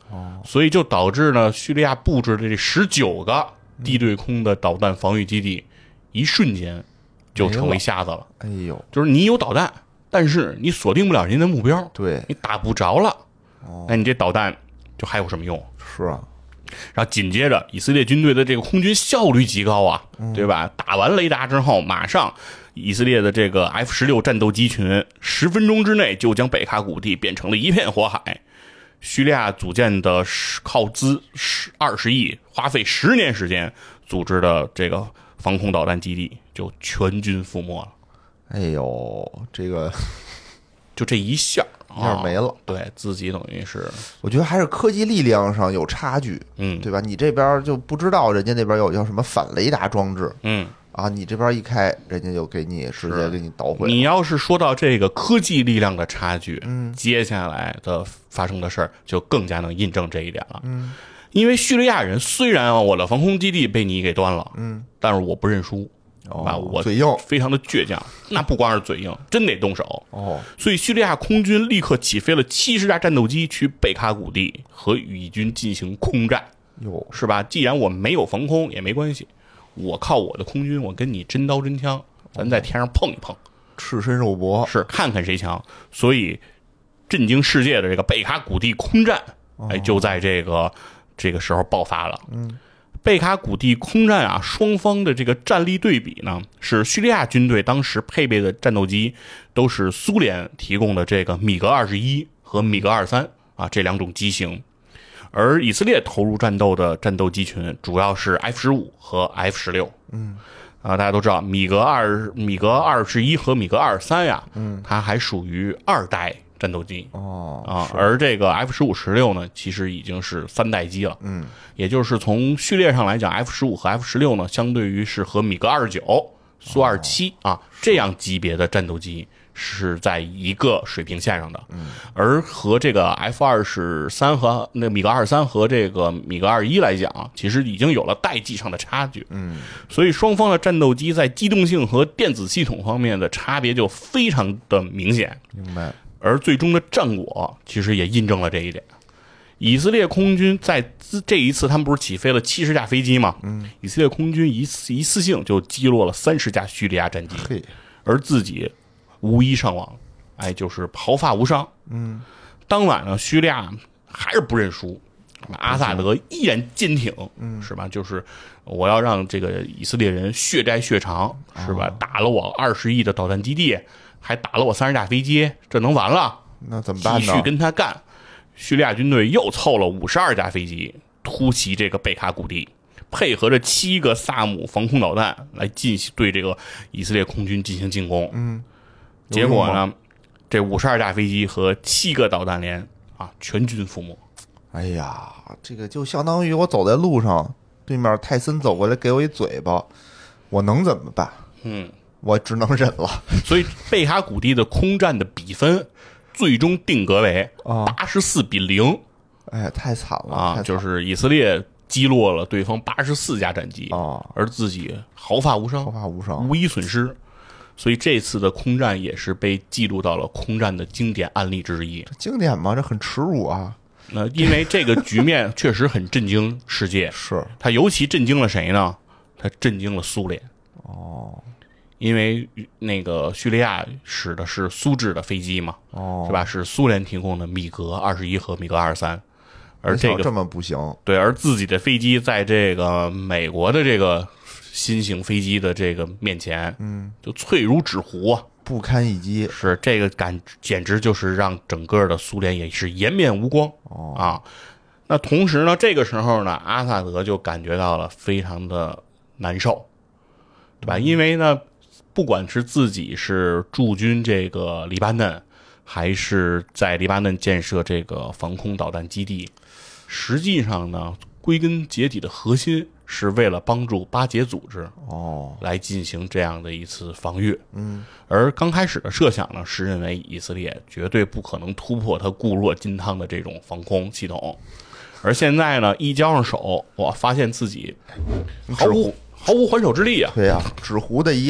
哦， 所以就导致呢，叙利亚布置的这十九个地对空的导弹防御基地，一瞬间就成为瞎子了。 哎呦， 就是你有导弹，但是你锁定不了人家的目标， 对， 你打不着了， 哦， 那你这导弹就还有什么用？ 是啊， 然后紧接着，以色列军队的这个空军效率极高啊，对吧？打完雷达之后，马上以色列的这个 F 十六 战斗机群十分钟之内就将贝卡谷地变成了一片火海。叙利亚组建的靠资二十亿，花费十年时间组织的这个防空导弹基地就全军覆没了。 哎呦，这个就这一下一下没了， 哦、对自己等于是， 我觉得还是科技力量上有差距， 嗯， 对吧？你这边就不知道人家那边有叫什么反雷达装置， 嗯。 啊，你这边一开，人家就给你直接给你捣毁。 你要是说到这个科技力量的差距， 嗯， 接下来的发生的事儿就更加能印证这一点了。 嗯， 因为叙利亚人虽然啊，我的防空基地被你给端了， 嗯， 但是我不认输， 哦， 啊，我嘴硬， 非常的倔强。那不光是嘴硬，真得动手。 哦， 所以叙利亚空军立刻起飞了七十架战斗机去贝卡谷地和以军进行空战。 哟， 是吧？既然我没有防空也没关系。我靠我的空军，我跟你真刀真枪，咱在天上碰一碰， 赤身肉搏， 是看看谁强。所以，震惊世界的这个贝卡谷地空战，哎，就在这个这个时候爆发了。 嗯， 贝卡谷地空战啊，双方的这个战力对比呢，是叙利亚军队当时配备的战斗机都是苏联提供的这个米格二十一和米格二十三啊这两种机型。而以色列投入战斗的战斗机群主要是 F 十五和 F 十六。 嗯， 啊，大家都知道米格二、米格二十一和米格二十三呀， 嗯， 它还属于二代战斗机。 哦， 啊，而这个 F 十五、十六呢，其实已经是三代机了。 嗯， 也就是从序列上来讲 ，F 十五和 F 十六呢，相对于是和米格二十九、苏二七啊这样级别的战斗机。是在一个水平线上的， 嗯， 而和这个 F 二十三和那米格二十三和这个米格二十一来讲，其实已经有了代际上的差距， 嗯， 所以双方的战斗机在机动性和电子系统方面的差别就非常的明显， 明白。 而最终的战果其实也印证了这一点。以色列空军在这一次，他们不是起飞了七十架飞机吗？ 嗯， 以色列空军一次一次性就击落了三十架叙利亚战机， 嘿， 而自己无一伤亡，哎，就是毫发无伤。 嗯， 当晚呢，叙利亚还是不认输，阿萨德依然坚挺， 嗯， 是吧？就是我要让这个以色列人血债血偿，是吧？哦、打了我二十亿的导弹基地，还打了我三十架飞机，这能完了？ 那怎么办呢？ 继续跟他干。叙利亚军队又凑了五十二架飞机，突袭这个贝卡谷地。配合着七个萨姆防空导弹来进行对这个以色列空军进行进攻， 嗯， 结果呢，这五十二架飞机和七个导弹连啊，全军覆没。 哎呀，这个就相当于我走在路上，对面泰森走过来给我一嘴巴，我能怎么办？ 嗯， 我只能忍了。 所以贝卡谷地的空战的比分最终定格为八十四比零。 哎，太惨了啊！就是以色列击落了对方八十四架战机啊， 而自己毫发无伤， 毫发无伤， 无一损失。所以这次的空战也是被记录到了空战的经典案例之一。 这经典吗？这很耻辱啊！ 那因为这个局面确实很震惊世界， 是它尤其震惊了谁呢？它震惊了苏联。 哦， 因为那个叙利亚使的是苏制的飞机嘛， 哦， 是吧？是苏联提供的米格二十一和米格二十三。而这个这么不行， 对，而自己的飞机在这个美国的这个新型飞机的这个面前， 嗯， 就脆如纸糊啊， 不堪一击。 是这个感，简直就是让整个的苏联也是颜面无光、 哦、 啊。那同时呢，这个时候呢，阿萨德就感觉到了非常的难受，对吧？嗯、因为呢，不管是自己是驻军这个黎巴嫩，还是在黎巴嫩建设这个防空导弹基地。实际上呢，归根结底的核心是为了帮助巴解组织哦来进行这样的一次防御。 嗯， 而刚开始的设想呢，是认为以色列绝对不可能突破它固若金汤的这种防空系统。而现在呢，一交上手，我发现自毫无毫无还手之力啊！ 对呀、啊，纸糊的一样。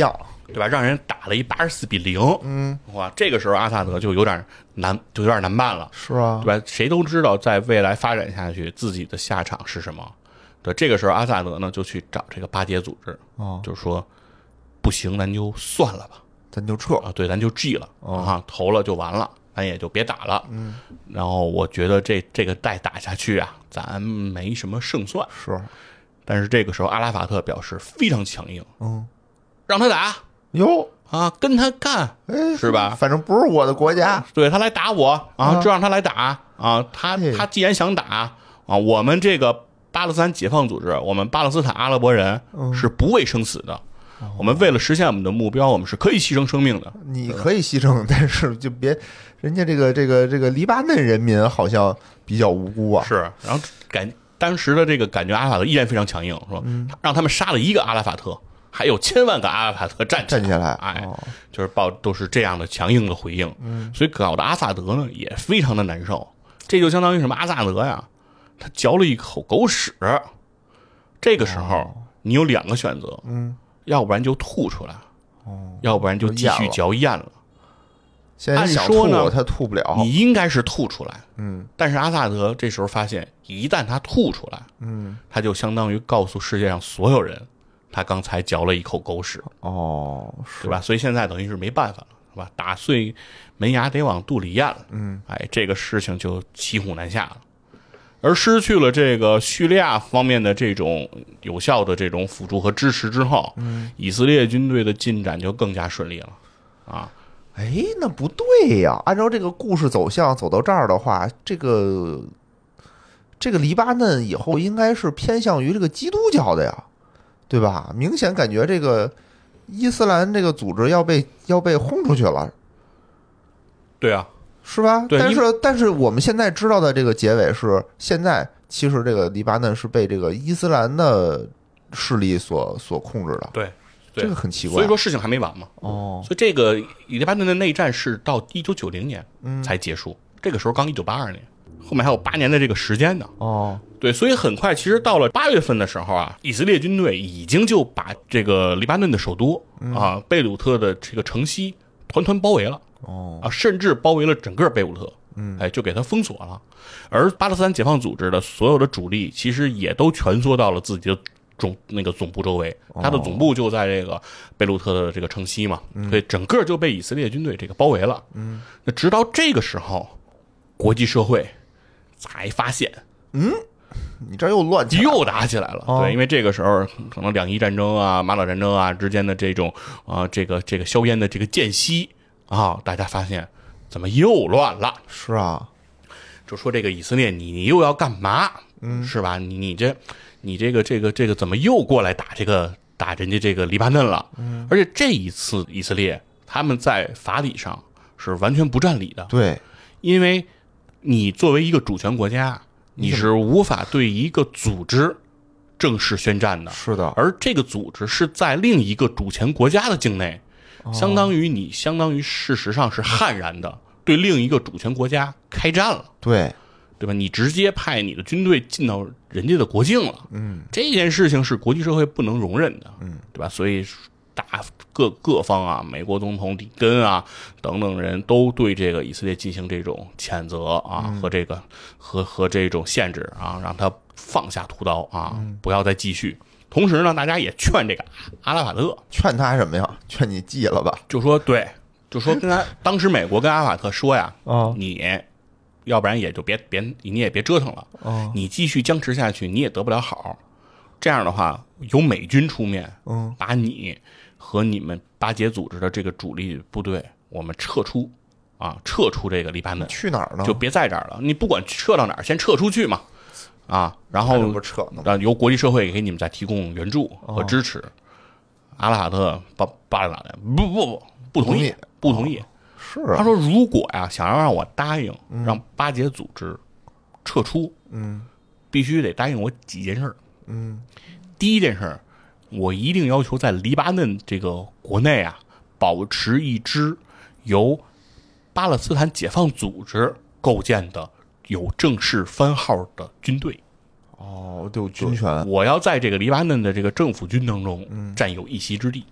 对吧？让人打了一八十四比零， 嗯， 哇，这个时候阿萨德就有点难，就有点难办了， 是啊， 对吧？谁都知道，在未来发展下去，自己的下场是什么。对，这个时候阿萨德呢就去找这个巴结组织， 哦， 就是说不行，咱就算了吧， 咱就撤啊，对，咱就 G 了、 哦、 啊，投了就完了，咱也就别打了。嗯，然后我觉得这这个再打下去啊，咱没什么胜算。 是， 但是这个时候阿拉法特表示非常强硬， 嗯， 让他打哟啊，跟他干， 哎， 是吧？ 反正不是我的国家， 对他来打我啊， 啊就让他来打啊，他他既然想打啊，我们这个巴勒斯坦解放组织，我们巴勒斯坦阿拉伯人是不畏生死的。嗯、我们为了实现我们的目标，我们是可以牺牲生命的。 你可以牺牲，但是就别人家这个这个这个黎巴嫩人民好像比较无辜啊。 是，然后感当时的这个感觉，阿拉法特依然非常强硬，说、嗯、让他们杀了一个阿拉法特，还有千万个阿拉法特站起来， 站起来， 哎， 哦、 就是报都是这样的强硬的回应。嗯，所以搞得阿萨德呢也非常的难受。这就相当于什么？阿萨德呀，他嚼了一口狗屎。这个时候、哦、你有两个选择， 嗯。 要不然就吐出来，哦，要不然就继续嚼咽了。 现在想吐他吐不了， 你应该是吐出来， 嗯。 但是阿萨德这时候发现，一旦他吐出来， 嗯， 他就相当于告诉世界上所有人，他刚才嚼了一口狗屎， 哦， 对吧？所以现在等于是没办法了，是吧？打碎门牙得往肚里咽了， 嗯， 哎，这个事情就骑虎难下了。而失去了这个叙利亚方面的这种有效的这种辅助和支持之后， 嗯， 以色列军队的进展就更加顺利了，啊， 哎，那不对呀！按照这个故事走向走到这儿的话，这个这个黎巴嫩以后应该是偏向于这个基督教的呀，对吧？明显感觉这个伊斯兰这个组织要被要被轰出去了， 对啊。 是吧？ 对， 但是但是我们现在知道的这个结尾是，现在其实这个黎巴嫩是被这个伊斯兰的势力所所控制的。 对，对这个很奇怪。 所以说事情还没完嘛。 哦， 所以这个黎巴嫩的内战是到一九九零年才结束，嗯、这个时候刚一九八二年，后面还有八年的这个时间呢。 哦， 对，所以很快，其实到了八月份的时候啊，以色列军队已经就把这个黎巴嫩的首都、嗯、啊贝鲁特的这个城西团团包围了。 哦啊，甚至包围了整个贝鲁特， 嗯， 哎，就给他封锁了。而巴勒斯坦解放组织的所有的主力，其实也都蜷缩到了自己的总那个总部周围，他的总部就在这个贝鲁特的这个城西嘛， 嗯、 所以整个就被以色列军队这个包围了。 嗯， 那直到这个时候，国际社会才发现， 嗯，你这又乱起来了， 又打起来了。 哦、 对，因为这个时候可能两伊战争啊、马岛战争啊之间的这种啊、呃，这个这个硝烟的这个间隙。啊！大家发现怎么又乱了？ 是啊， 就说这个以色列，你你又要干嘛？ 嗯， 是吧？你你这你这个这个这个怎么又过来打这个打人家这个黎巴嫩了？ 嗯， 而且这一次以色列他们在法理上是完全不占理的。 对， 因为你作为一个主权国家，你是无法对一个组织正式宣战的。 是的， 而这个组织是在另一个主权国家的境内。相当于你，相当于事实上是悍然的对另一个主权国家开战了， 对， 对吧？你直接派你的军队进到人家的国境了， 嗯， 这件事情是国际社会不能容忍的， 嗯， 对吧？所以大各各方啊，美国总统里根啊等等人都对这个以色列进行这种谴责啊、嗯、和这个和和这种限制啊，让他放下屠刀啊， 嗯、 不要再继续。同时呢，大家也劝这个阿拉法特， 劝他什么呀？劝你记了吧。 就说对，就说跟他当时美国跟阿拉法特说呀， 哦、 你要不然也就别别你也别折腾了， 哦、 你继续僵持下去，你也得不了好。这样的话，由美军出面， 嗯， 把你和你们巴结组织的这个主力部队，我们撤出啊，撤出这个黎巴嫩， 去哪儿呢？ 就别在这儿了。你不管撤到哪儿，先撤出去嘛。啊，然后啊，由国际社会给你们再提供援助和支持。哦、阿拉法特巴巴勒斯坦不不不不同意，不同意。 哦、是、啊， 他说如果呀、啊、想要让我答应让巴结组织撤出， 嗯， 必须得答应我几件事。 嗯， 第一件事，我一定要求在黎巴嫩这个国内啊，保持一支由巴勒斯坦解放组织构建的。有正式番号的军队， 哦，都有军权。 我要在这个黎巴嫩的这个政府军当中占有一席之地。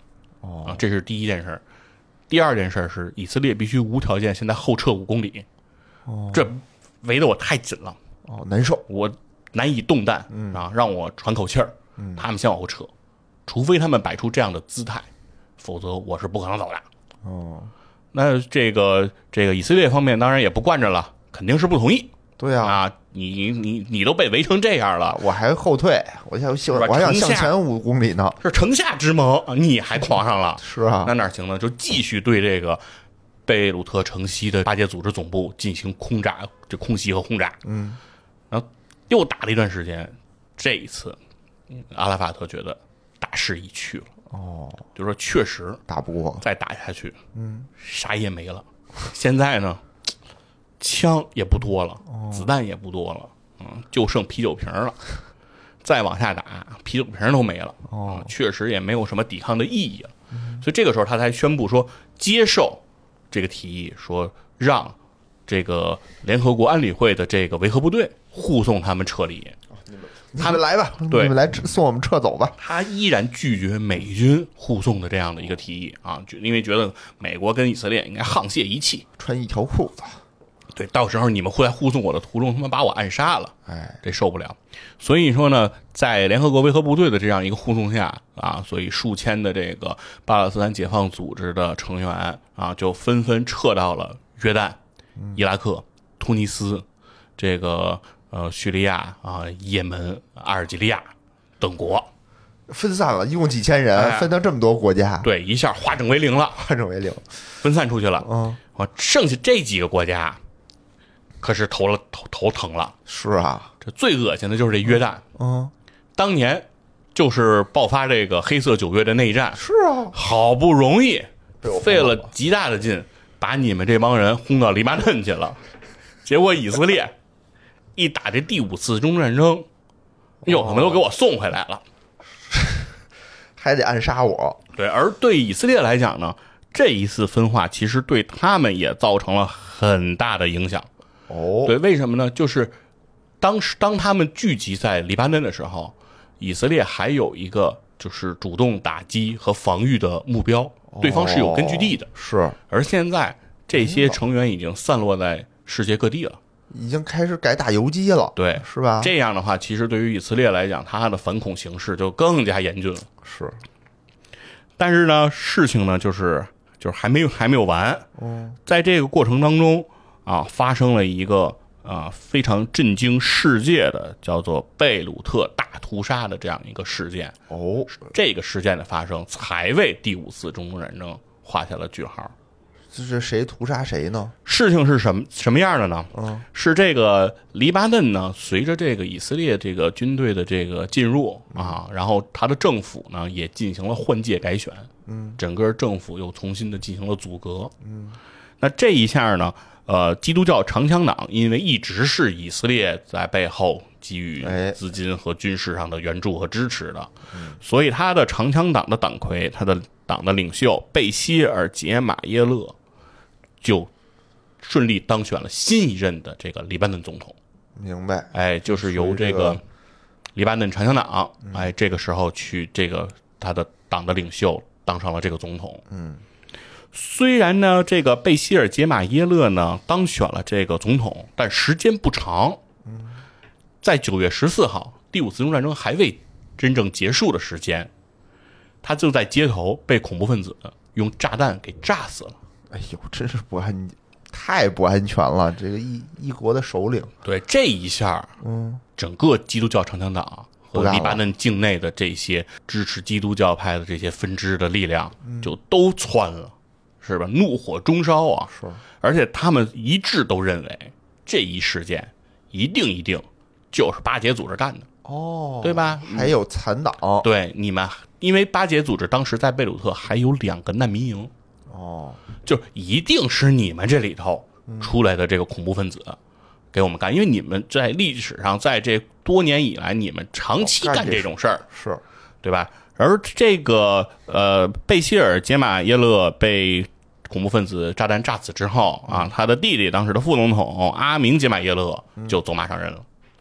哦啊，这是第一件事。第二件事是以色列必须无条件现在后撤五公里， 哦， 这围得我太紧了， 哦难受， 我难以动弹啊，让我喘口气儿。他们先往后撤，除非他们摆出这样的姿态，否则我是不可能走的。 哦， 那这个这个以色列方面当然也不惯着了，肯定是不同意。 对啊， 啊，你你你都被围成这样了， 我还后退，我想我还想向前五公里呢， 是城下之盟，你还狂上了， 是啊， 那哪行呢？就继续对这个贝鲁特城西的巴解组织总部进行空炸，这空袭和轰炸。 嗯， 然后又打了一段时间，这一次，阿拉法特觉得大势已去了。 哦， 就说确实打不过， 再打下去， 嗯， 啥也没了。现在呢，枪也不多了， 哦子弹也不多了，嗯，就剩啤酒瓶了。再往下打，啤酒瓶都没了， 哦嗯，确实也没有什么抵抗的意义了。所以这个时候他才宣布说接受这个提议，说让这个联合国安理会的这个维和部队护送他们撤离。 他们来吧， 对， 你们来送我们撤走吧。 他依然拒绝美军护送的这样的一个提议啊，就因为觉得美国跟以色列应该沆瀣一气， 穿一条裤子。 对，到时候你们会来护送我的途中，他们把我暗杀了， 哎， 这受不了。所以说呢，在联合国维和部队的这样一个护送下啊，所以数千的这个巴勒斯坦解放组织的成员啊，就纷纷撤到了约旦、伊拉克、突尼斯，这个呃叙利亚啊、也门、阿尔及利亚等国， 分散了，一共几千人， 哎、 分到这么多国家， 对，一下化整为零了， 化整为零， 分散出去了。 嗯， 啊，剩下这几个国家可是头了头头疼了。 是啊， 这最恶心的就是这约旦， 嗯， 当年就是爆发这个黑色九月的内战， 是啊， 好不容易被我费了极大的劲，把你们这帮人轰到黎巴嫩去了，结果以色列一打这第五次中东战争，哟，他们都给我送回来了， 还得暗杀我。 对，而对以色列来讲呢，这一次分化其实对他们也造成了很大的影响。 哦， 对，为什么呢？就是当时当他们聚集在黎巴嫩的时候，以色列还有一个就是主动打击和防御的目标，对方是有根据地的。 哦、是， 而现在这些成员已经散落在世界各地了， 已经开始改打游击了， 对， 是吧？ 这样的话，其实对于以色列来讲，它的反恐形势就更加严峻了。 是， 但是呢，事情呢，就是就是还没有还没有完。 嗯， 在这个过程当中啊，发生了一个啊非常震惊世界的叫做贝鲁特大屠杀的这样一个事件。 哦， 这个事件的发生才为第五次中东战争画下了句号。 这是谁屠杀谁呢？ 事情是什么什么样的呢？ 嗯， 是这个黎巴嫩呢，随着这个以色列这个军队的这个进入啊，然后他的政府呢也进行了换届改选， 嗯， 整个政府又重新的进行了组阁，嗯，那这一下呢，呃，基督教长枪党因为一直是以色列在背后给予资金和军事上的援助和支持的， 嗯， 所以他的长枪党的党魁，他的党的领袖贝希尔杰马耶勒就顺利当选了新一任的这个黎巴嫩总统。 明白， 哎，就是由这个黎巴嫩长枪党，哎，这个时候去这个他的党的领袖当上了这个总统。 嗯， 虽然呢，这个贝希尔杰马耶勒呢当选了这个总统，但时间不长。嗯，在九月十四号，第五次中东战争还未真正结束的时间，他就在街头被恐怖分子用炸弹给炸死了。 哎呦，真是不安，太不安全了！这个一一国的首领， 对，这一下， 嗯， 整个基督教长枪党和黎巴嫩境内的这些支持基督教派的这些分支的力量，就都窜了，是吧？怒火中烧啊！ 是， 而且他们一致都认为这一事件一定一定就是巴解组织干的。 哦， 对吧？ 还有残党， 对你们，因为巴解组织当时在贝鲁特还有两个难民营。 哦， 就一定是你们这里头出来的这个恐怖分子给我们干，因为你们在历史上在这多年以来，你们长期干这种事儿， 是对吧？而这个呃，贝希尔杰马耶勒被恐怖分子炸弹炸死之后啊，他的弟弟当时的副总统阿明杰马耶勒就走马上任了。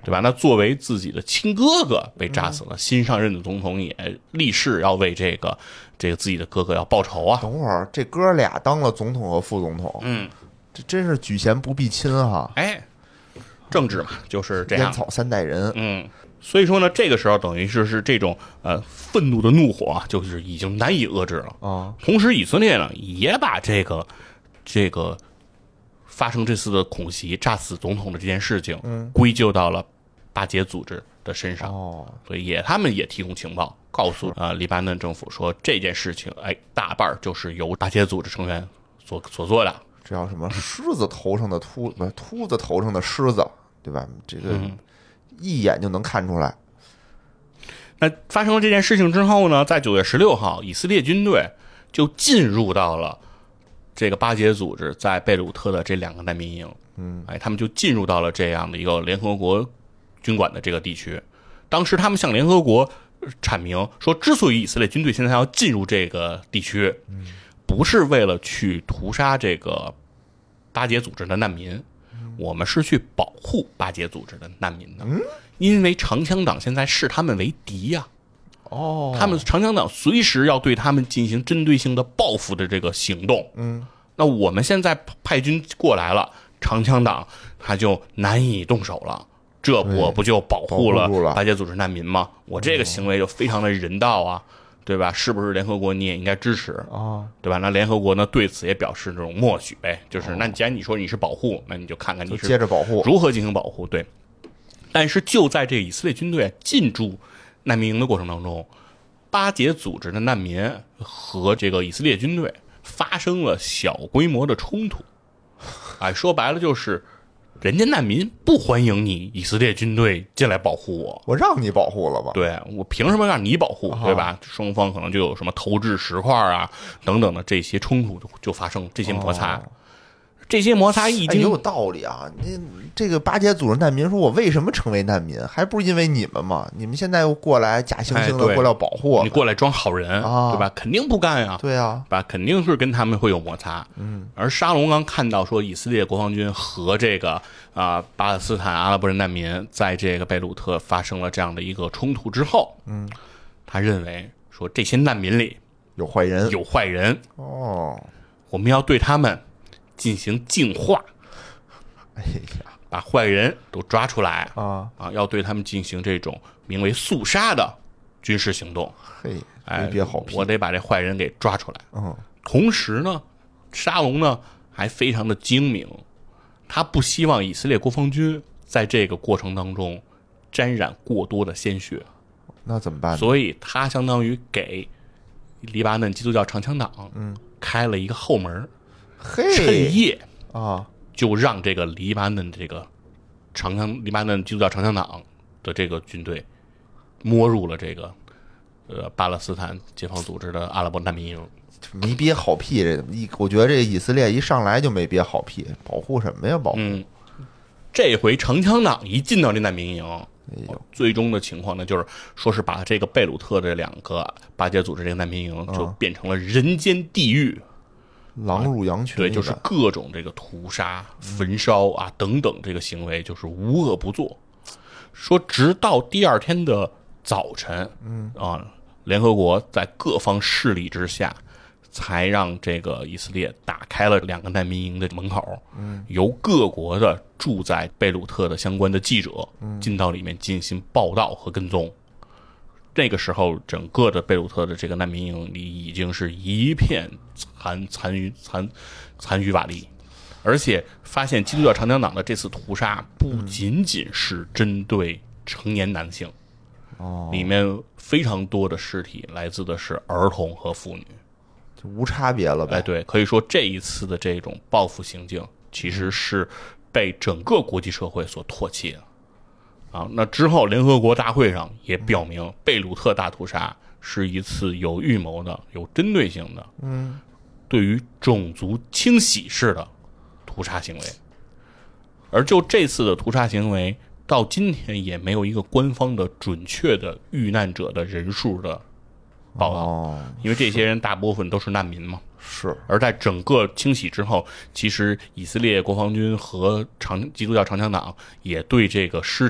对吧？那作为自己的亲哥哥被炸死了，新上任的总统也立誓要为这个这个自己的哥哥要报仇啊。 等会儿这哥俩当了总统和副总统， 嗯， 这真是举贤不避亲哈。 哎，政治嘛就是这样， 烟草三代人。 嗯，所以说呢，这个时候等于是是这种呃愤怒的怒火啊，就是已经难以遏制了啊。 同时，以色列呢也把这个这个发生这次的恐袭、炸死总统的这件事情， 嗯， 归咎到了巴解组织的身上。 哦， 所以也他们也提供情报，告诉啊、呃、黎巴嫩政府说这件事情，哎，大半就是由巴解组织成员所所做的。 这叫什么？狮子头上的秃，不是秃子头上的狮子，对吧？这个一眼就能看出来。 嗯、那发生了这件事情之后呢，在九月十六号，以色列军队就进入到了这个巴解组织在贝鲁特的这两个难民营。 嗯， 哎，他们就进入到了这样的一个联合国军管的这个地区。当时他们向联合国阐明说，之所以以色列军队现在要进入这个地区， 嗯， 不是为了去屠杀这个巴解组织的难民， 嗯， 我们是去保护巴解组织的难民的。 嗯， 因为长枪党现在视他们为敌呀、 啊。哦， 他们长枪党随时要对他们进行针对性的报复的这个行动。 嗯， 那我们现在派军过来了，长枪党他就难以动手了。这我不就保护了巴解组织难民吗？我这个行为就非常的人道啊，对吧？是不是联合国你也应该支持啊？对吧？那联合国呢对此也表示这种默许呗，就是那既然你说你是保护，那你就看看你是接着保护如何进行保护。对，但是就在这个以色列军队进驻难民营的过程当中，巴解组织的难民和这个以色列军队发生了小规模的冲突。哎，说白了就是人家难民不欢迎你以色列军队进来保护我， 我让你保护了吧？ 对，我凭什么让你保护，对吧？双方可能就有什么投掷石块啊等等的这些冲突就发生，这些摩擦。哦，这些摩擦一经、 哎、有道理啊！你这个巴解组织难民说，我为什么成为难民？还不是因为你们嘛？你们现在又过来假惺惺的过来保护我、 哎，你过来装好人、啊，对吧？肯定不干呀！ 对啊， 吧？肯定是跟他们会有摩擦。 嗯， 而沙龙刚看到说以色列国防军和这个啊、呃、巴勒斯坦阿拉伯人难民在这个贝鲁特发生了这样的一个冲突之后， 嗯， 他认为说这些难民里有坏人， 有坏人哦， 我们要对他们进行净化。 哎呀， 把坏人都抓出来啊啊！要对他们进行这种名为肃杀的军事行动。 嘿， 哎， 别好屁， 我得把这坏人给抓出来。 嗯， 同时呢，沙龙呢还非常的精明，他不希望以色列国防军在这个过程当中沾染过多的鲜血。 那怎么办呢？ 所以他相当于给黎巴嫩基督教长枪党嗯开了一个后门， 嘿， 趁夜啊。 就让这个黎巴嫩这个长枪黎巴嫩基督教长枪党的这个军队摸入了这个呃巴勒斯坦解放组织的阿拉伯难民营， 没憋好屁。这一我觉得这以色列一上来就没憋好屁，保护什么呀？保护。 嗯，这回长枪党一进到这难民营， 哎呦， 最终的情况呢，就是说是把这个贝鲁特这两个巴解组织这个难民营就变成了人间地狱。 狼入羊群、啊， 对，就是各种这个屠杀、焚烧啊等等这个行为，就是无恶不作。说直到第二天的早晨， 嗯啊，联合国在各方势力之下，才让这个以色列打开了两个难民营的门口， 嗯， 由各国的住在贝鲁特的相关的记者进到里面进行报道和跟踪。那个时候，整个的贝鲁特的这个难民营里已经是一片残残余残残余瓦砾，而且发现基督教长枪党的这次屠杀不仅仅是针对成年男性， 哦， 里面非常多的尸体来自的是儿童和妇女， 就无差别了呗。 哎，对，可以说这一次的这种报复行径，其实是被整个国际社会所唾弃的。啊，那之后联合国大会上也表明，贝鲁特大屠杀是一次有预谋的、有针对性的， 嗯， 对于种族清洗式的屠杀行为。而就这次的屠杀行为，到今天也没有一个官方的准确的遇难者的人数的报道， 哦， 因为这些人大部分都是难民嘛。 是， 而在整个清洗之后，其实以色列国防军和长基督教长枪党也对这个尸体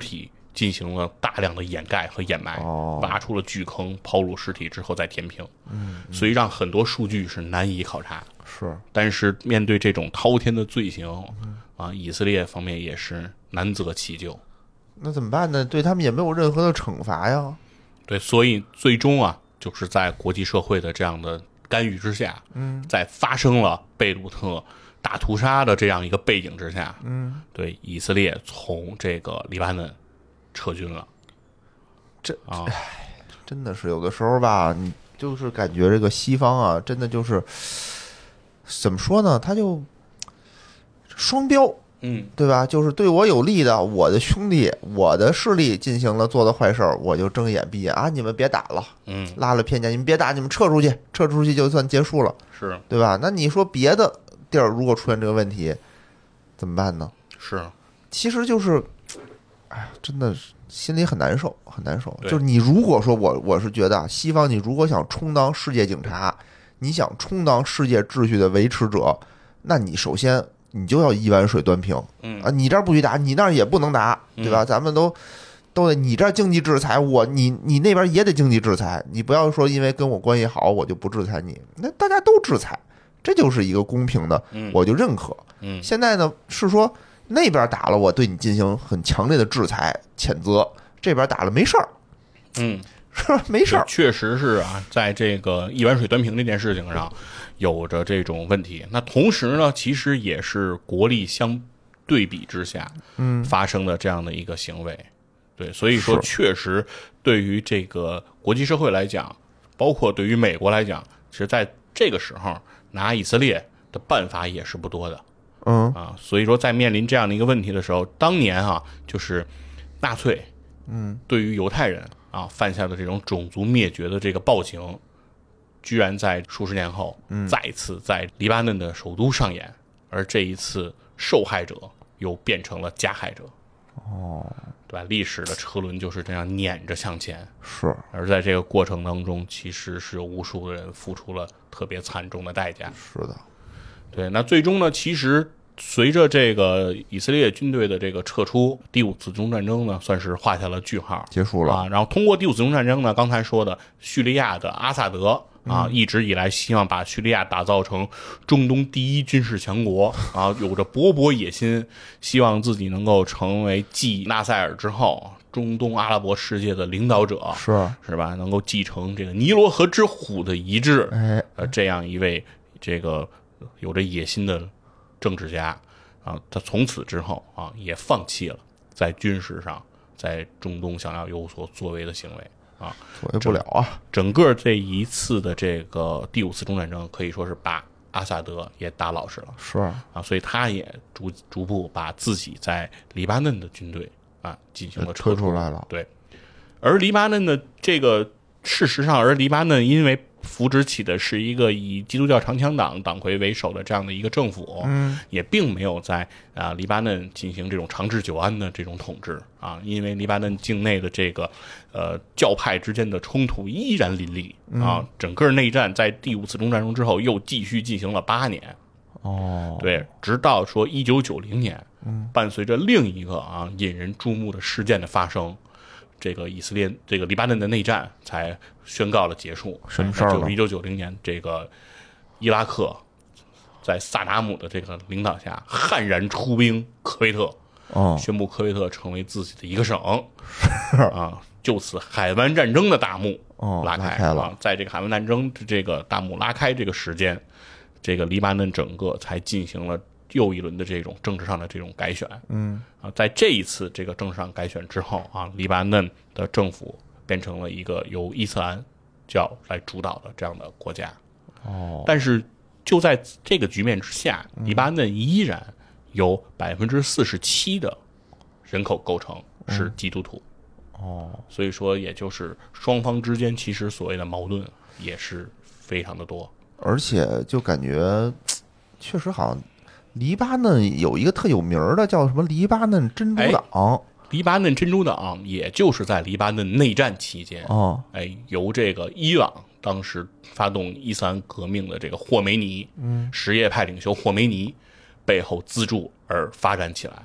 进行了大量的掩盖和掩埋， 哦、 挖出了巨坑，抛入尸体之后再填平， 嗯， 所以让很多数据是难以考察。 是， 但是面对这种滔天的罪行，嗯、啊，以色列方面也是难择其咎。 那怎么办呢？对他们也没有任何的惩罚呀。 对，所以最终啊，就是在国际社会的这样的干预之下， 嗯， 在发生了贝鲁特大屠杀的这样一个背景之下， 嗯， 对，以色列从这个黎巴嫩撤军了。 这啊， 真的是有的时候吧，你就是感觉这个西方啊，真的就是怎么说呢？他就双标。 嗯， 对吧？就是对我有利的，我的兄弟、我的势力进行了做的坏事儿，我就睁眼闭眼啊！你们别打了， 嗯， 拉了偏见，你们别打，你们撤出去，撤出去就算结束了， 是， 对吧？那你说别的地儿如果出现这个问题，怎么办呢？ 是， 其实就是，哎呀，真的是心里很难受，很难受。就是你如果说我，我是觉得啊，西方你如果想充当世界警察，你想充当世界秩序的维持者，那你首先。你就要一碗水端平， 嗯啊，你这儿不许打，你那儿也不能打，对吧？ 嗯、 咱们都都得你这儿经济制裁我，你你那边也得经济制裁，你不要说因为跟我关系好我就不制裁你，那大家都制裁，这就是一个公平的，我就认可。 嗯， 现在呢是说那边打了我对你进行很强烈的制裁谴责，这边打了没事儿， 嗯， 是吧？没事儿， 确实是啊，在这个一碗水端平这件事情上。有着这种问题，那同时呢，其实也是国力相对比之下，嗯，发生的这样的一个行为，对，所以说确实对于这个国际社会来讲，包括对于美国来讲，其实在这个时候拿以色列的办法也是不多的， 嗯啊，所以说在面临这样的一个问题的时候，当年啊，就是纳粹， 嗯， 对于犹太人啊犯下的这种种族灭绝的这个暴行。居然在数十年后，再次在黎巴嫩的首都上演，嗯、而这一次受害者又变成了加害者。 哦， 对吧？历史的车轮就是这样碾着向前。 是， 而在这个过程当中，其实是有无数的人付出了特别惨重的代价。 是的， 对。那最终呢，其实随着这个以色列军队的这个撤出，第五次中东战争呢，算是画下了句号， 结束了。 啊，然后通过第五次中东战争呢，刚才说的叙利亚的阿萨德。啊，一直以来希望把叙利亚打造成中东第一军事强国啊，有着勃勃野心，希望自己能够成为继纳赛尔之后中东阿拉伯世界的领导者， 是是吧？能够继承这个尼罗河之虎的遗志， 哎， 呃，这样一位这个有着野心的政治家啊，他从此之后啊，也放弃了在军事上在中东想要有所作为的行为。啊， 作为不了啊！ 整个这一次的这个第五次中东战争，可以说是把阿萨德也打老实了， 是啊，所以他也逐逐步把自己在黎巴嫩的军队啊进行了撤出来了。 对，而黎巴嫩的这个事实上，而黎巴嫩因为扶植起的是一个以基督教长枪党党魁为首的这样的一个政府， 嗯， 也并没有在啊黎巴嫩进行这种长治久安的这种统治啊，因为黎巴嫩境内的这个呃教派之间的冲突依然林立啊， 嗯、 整个内战在第五次中东战争之后又继续进行了八年， 哦， 对，直到说一九九零年， 嗯， 伴随着另一个啊引人注目的事件的发生。这个以色列这个黎巴嫩的内战才宣告了结束。 什么事儿呢？ 就是一九九零年，这个伊拉克在萨达姆的这个领导下悍然出兵科威特， 哦， 宣布科威特成为自己的一个省，啊，就此海湾战争的大幕哦拉开， 拉开了、 啊。在这个海湾战争这个大幕拉开这个时间，这个黎巴嫩整个才进行了又一轮的这种政治上的这种改选， 嗯啊，在这一次这个政治上改选之后啊，黎巴嫩的政府变成了一个由伊斯兰教来主导的这样的国家， 哦， 但是就在这个局面之下，黎巴嫩依然有百分之四十七的人口构成是基督徒， 哦， 所以说也就是双方之间其实所谓的矛盾也是非常的多， 而且就感觉确实好像。黎巴嫩有一个特有名的叫什么黎巴嫩珍珠党、 哎、黎巴嫩珍珠党也就是在黎巴嫩内战期间哦， 哎，由这个伊朗当时发动伊斯兰革命的这个霍梅尼， 嗯， 什叶派领袖霍梅尼背后资助而发展起来，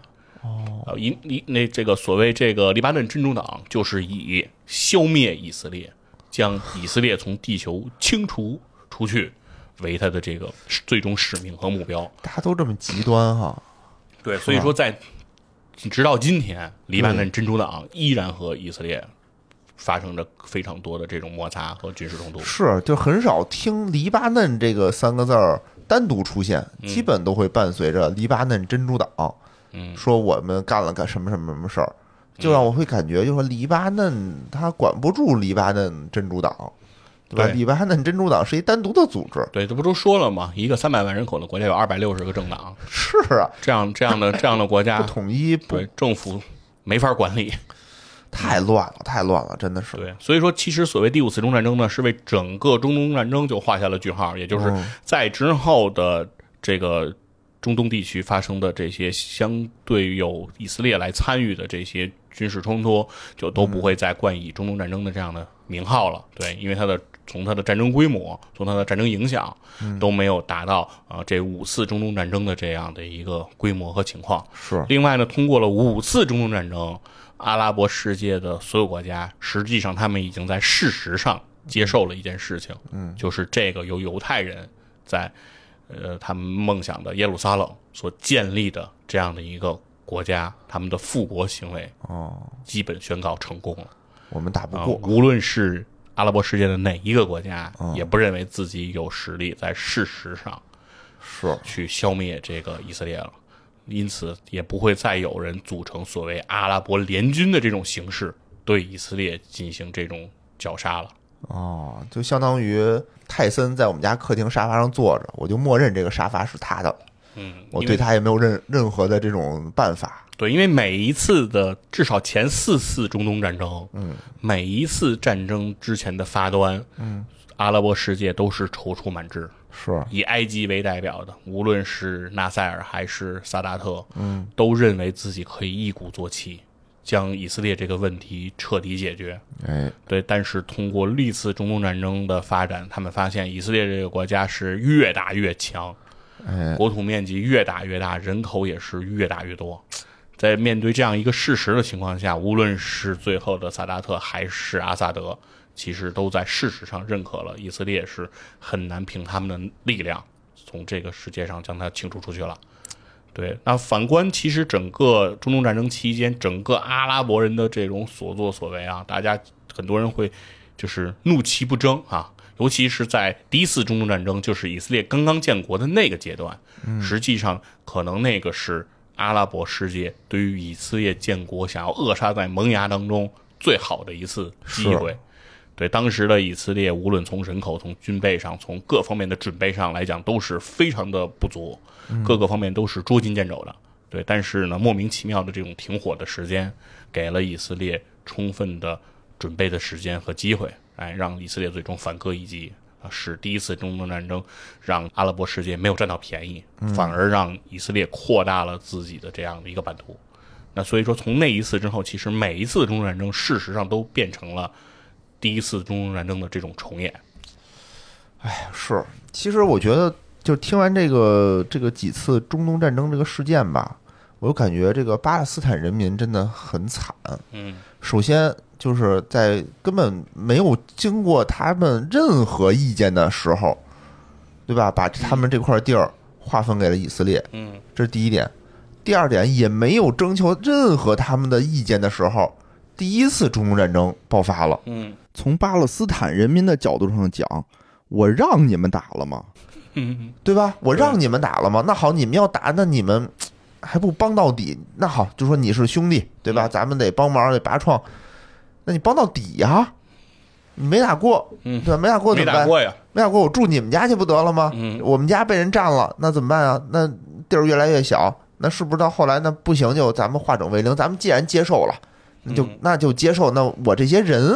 哦，呃，以以那这个所谓这个黎巴嫩真主党，就是以消灭以色列，将以色列从地球清除出去为他的这个最终使命和目标。 大家都这么极端哈。 对，所以说在直到今天，黎巴嫩真主党依然和以色列发生着非常多的这种摩擦和军事冲突。 是，就很少听黎巴嫩这个三个字儿单独出现，基本都会伴随着黎巴嫩真主党。嗯，说我们干了干什么什么什么事儿，就让我会感觉，就说黎巴嫩他管不住黎巴嫩真主党，对吧？ 对黎巴嫩真主党是一单独的组织。 对，这不都说了吗？一个三百万人口的国家有二百六十个政党， 是啊， 这样这样的这样的国家不统一，不对政府没法管理。 太乱了，太乱了，真的是。 对，所以说其实所谓第五次中东战争呢，是为整个中东战争就画下了句号，也就是在之后的这个中东地区发生的这些相对有以色列来参与的这些军事冲突，就都不会再冠以中东战争的这样的名号了。对，因为它的从它的战争规模，从它的战争影响，都没有达到啊、呃、这五次中东战争的这样的一个规模和情况。 是。 另外呢，通过了五次中东战争，阿拉伯世界的所有国家，实际上他们已经在事实上接受了一件事情，嗯，就是这个由犹太人在呃他们梦想的耶路撒冷所建立的这样的一个国家，他们的复国行为哦， 基本宣告成功了。 我们打不过， 啊、无论是阿拉伯世界的哪一个国家，也不认为自己有实力在事实上是去消灭这个以色列了。因此也不会再有人组成所谓阿拉伯联军的这种形式对以色列进行这种绞杀了。 哦，就相当于泰森在我们家客厅沙发上坐着，我就默认这个沙发是他的， 嗯， 我对他也没有任任何的这种办法。 对，因为每一次的至少前四次中东战争，嗯，每一次战争之前的发端，嗯，阿拉伯世界都是踌躇满志。 是以埃及为代表的，无论是纳赛尔还是萨达特，嗯，都认为自己可以一鼓作气，将以色列这个问题彻底解决。 哎， 对，但是通过历次中东战争的发展，他们发现以色列这个国家是越打越强， 哎， 国土面积越打越大，人口也是越打越多。在面对这样一个事实的情况下，无论是最后的萨达特还是阿萨德，其实都在事实上认可了以色列是很难凭他们的力量从这个世界上将它清除出去了。对，那反观其实整个中东战争期间，整个阿拉伯人的这种所作所为啊，大家很多人会就是怒其不争啊，尤其是在第一次中东战争，就是以色列刚刚建国的那个阶段，嗯、实际上可能那个是阿拉伯世界对于以色列建国想要扼杀在萌芽当中最好的一次机会。对，当时的以色列无论从人口、从军备上、从各方面的准备上来讲，都是非常的不足，各个方面都是捉襟见肘的。对，但是呢，莫名其妙的这种停火的时间，给了以色列充分的准备的时间和机会，哎，让以色列最终反戈一击，使第一次中东战争让阿拉伯世界没有占到便宜，反而让以色列扩大了自己的这样的一个版图。那所以说，从那一次之后，其实每一次的中东战争，事实上都变成了第一次中东战争的这种重演。 哎，是，其实我觉得，就听完这个这个几次中东战争这个事件吧，我就感觉这个巴勒斯坦人民真的很惨。 嗯， 首先就是在根本没有经过他们任何意见的时候，对吧？把他们这块地儿划分给了以色列。 嗯， 这是第一点。第二点，也没有征求任何他们的意见的时候，第一次中东战争爆发了。 嗯， 从巴勒斯坦人民的角度上讲，我让你们打了吗？ 嗯， 对吧？我让你们打了吗？那好，你们要打，那你们还不帮到底？那好，就说你是兄弟，对吧？咱们得帮忙，得拔创。那你帮到底呀？你没打过， 嗯， 对吧？没打过怎么办？ 没打过呀， 没打过，我住你们家去不得了吗？ 嗯， 我们家被人占了，那怎么办啊？那地儿越来越小，那是不是到后来那不行就咱们化整为零？咱们既然接受了，那就那就接受。那我这些人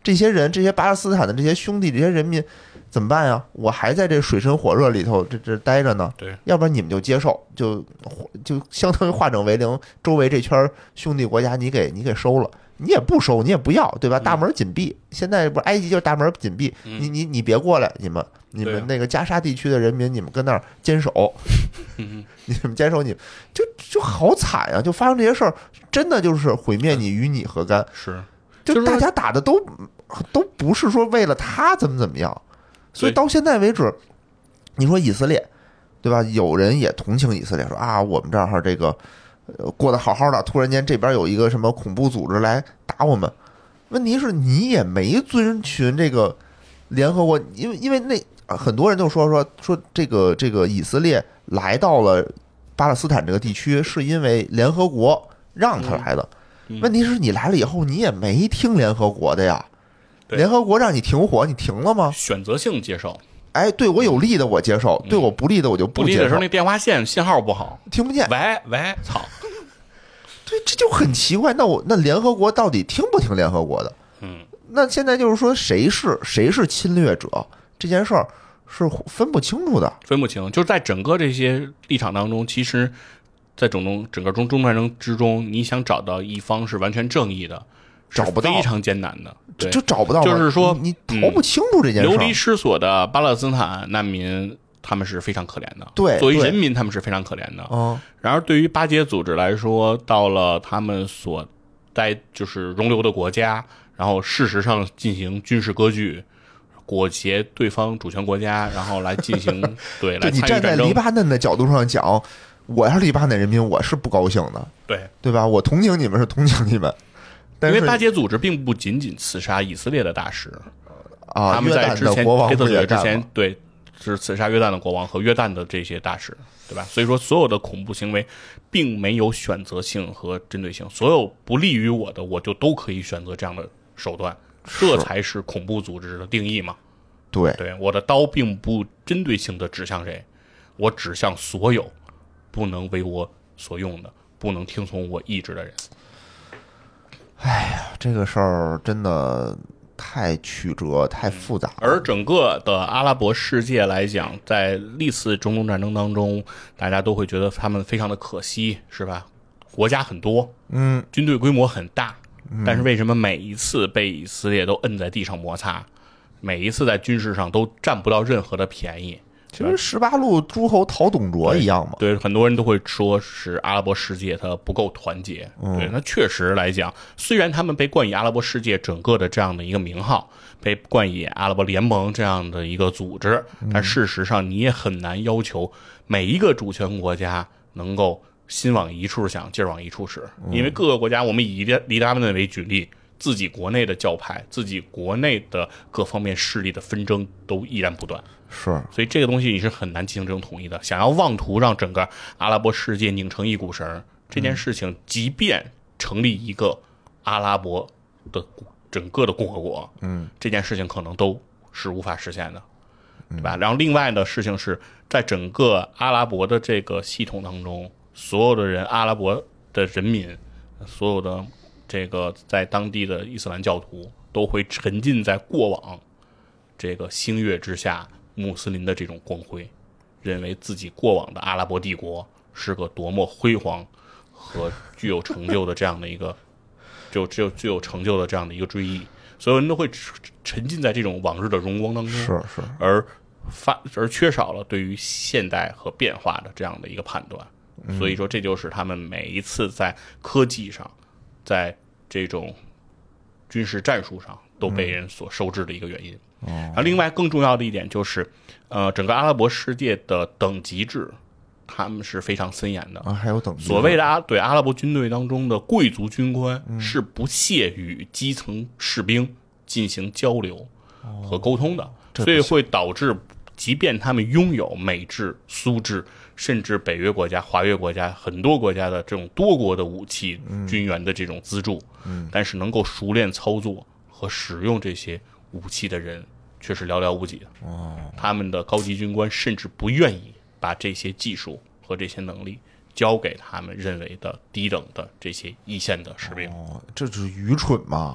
这些人，这些巴勒斯坦的这些兄弟，这些人民怎么办呀？我还在这水深火热里头这这待着呢， 对， 要不然你们就接受，就就相当于化整为零，周围这圈兄弟国家你给你给收了。你也不收，你也不要，对吧？大门紧闭。现在不是埃及就是大门紧闭，你你你别过来，你们你们那个加沙地区的人民，你们跟那儿坚守，你们坚守，你就就好惨啊！就发生这些事儿，真的就是毁灭你，与你何干？ 是， 就大家打的都都不是说为了他怎么怎么样，所以到现在为止，你说以色列，对吧？有人也同情以色列，说啊，我们这儿这个。过得好好的，突然间这边有一个什么恐怖组织来打我们，问题是你也没遵循这个联合国，因为因为那很多人就说说说这个这个以色列来到了巴勒斯坦这个地区，是因为联合国让他来的。问题是你来了以后，你也没听联合国的呀，联合国让你停火，你停了吗？ 选择性接受。 哎，对我有利的我接受，对我不利的我就不接受。 不利的时候那电话线信号不好， 听不见。 喂喂，操！ 对，这就很奇怪。那我那联合国到底听不听联合国的？ 嗯， 那现在就是说谁是谁是侵略者这件事儿是分不清楚的， 分不清。就是在整个这些立场当中，其实，在整中整个中中战争之中，你想找到一方是完全正义的， 找不到， 非常艰难的，对， 就找不到。 就是说， 你逃不清楚这件事。 流离失所的巴勒斯坦难民，他们是非常可怜的。 对， 作为人民，他们是非常可怜的。 嗯。 然而，对于巴解组织来说，到了他们所在就是容留的国家，然后事实上进行军事割据，裹挟对方主权国家，然后来进行对来参与战争。 你站在黎巴嫩的角度上讲，我要是黎巴嫩人民，我是不高兴的。 对， 对吧？我同情你们是同情你们。 因为巴解组织并不仅仅刺杀以色列的大使啊， 他们在之前黑色列之前对是刺杀约旦的国王和约旦的这些大使，对吧？所以说所有的恐怖行为并没有选择性和针对性，所有不利于我的我就都可以选择这样的手段，这才是恐怖组织的定义嘛。 对对，我的刀并不针对性的指向谁，我指向所有不能为我所用的，不能听从我意志的人。 哎呀，这个事儿真的太曲折、太复杂了。 而整个的阿拉伯世界来讲，在历次中东战争当中，大家都会觉得他们非常的可惜，是吧？国家很多， 嗯， 军队规模很大，但是为什么每一次被以色列都摁在地上摩擦，每一次在军事上都占不到任何的便宜？ 其实十八路诸侯讨董卓一样嘛。 对，很多人都会说是阿拉伯世界它不够团结。 嗯、 对，那确实来讲，虽然他们被冠以阿拉伯世界整个的这样的一个名号，被冠以阿拉伯联盟这样的一个组织，但事实上你也很难要求每一个主权国家能够心往一处想，劲儿往一处使，因为各个国家，我们以黎巴嫩为举例，自己国内的教派，自己国内的各方面势力的纷争都依然不断。 是， 所以这个东西你是很难进行这种统一的。想要妄图让整个阿拉伯世界拧成一股绳，这件事情，即便成立一个阿拉伯的整个的共和国， 嗯， 这件事情可能都是无法实现的，对吧？然后另外的事情是在整个阿拉伯的这个系统当中，所有的人，阿拉伯的人民，所有的这个在当地的伊斯兰教徒都会沉浸在过往这个星月之下穆斯林的这种光辉，认为自己过往的阿拉伯帝国是个多么辉煌和具有成就的这样的一个就只有具有成就的这样的一个追忆，所有人都会沉浸在这种往日的荣光当中， 是是， 而发而缺少了对于现代和变化的这样的一个判断。所以说这就是他们每一次在科技上，在这种军事战术上都被人所收治的一个原因。然后另外更重要的一点就是，呃，整个阿拉伯世界的等级制，他们是非常森严的啊，还有等级。 所谓的阿对阿拉伯军队当中的贵族军官是不屑与基层士兵进行交流和沟通的， 哦、 所以会导致，即便他们拥有美制、苏制，甚至北约国家、华约国家很多国家的这种多国的武器、嗯、军援的这种资助， 嗯， 但是能够熟练操作和使用这些武器的人却是寥寥无几的。 哦， 他们的高级军官甚至不愿意把这些技术和这些能力交给他们认为的低等的这些一线的士兵。 哦，这是愚蠢嘛？ 对，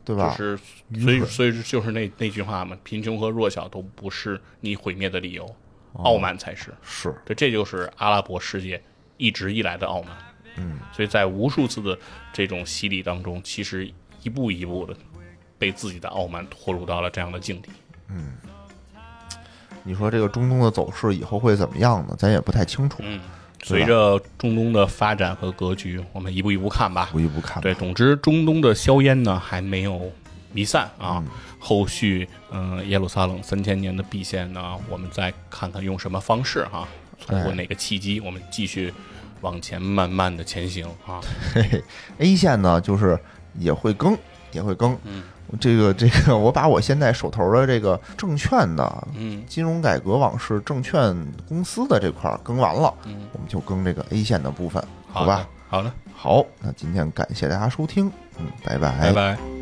对吧？ 就是所以所以就是那那句话嘛，贫穷和弱小都不是你毁灭的理由， 哦、 傲慢才是。 是， 对，这就是阿拉伯世界一直以来的傲慢。 嗯， 所以在无数次的这种洗礼当中，其实一步一步的被自己的傲慢拖入到了这样的境地。 嗯，你说这个中东的走势以后会怎么样呢？咱也不太清楚。 嗯，随着中东的发展和格局，我们一步一步看吧。 一步一步看吧。 对，总之中东的硝烟呢还没有弥散啊。 嗯、 后续，嗯、呃，耶路撒冷三千年的毕现呢，我们再看看用什么方式哈、啊，通过哪个契机，我们继续往前慢慢的前行啊。 嘿嘿 A 线呢，就是也会更，也会更。 嗯。 这个这个，我把我现在手头的这个证券的， 嗯， 金融改革往事证券公司的这块更完了， 嗯， 我们就更这个 A 线的部分，好吧？ 好的， 好，那今天感谢大家收听，嗯，拜拜， 拜拜。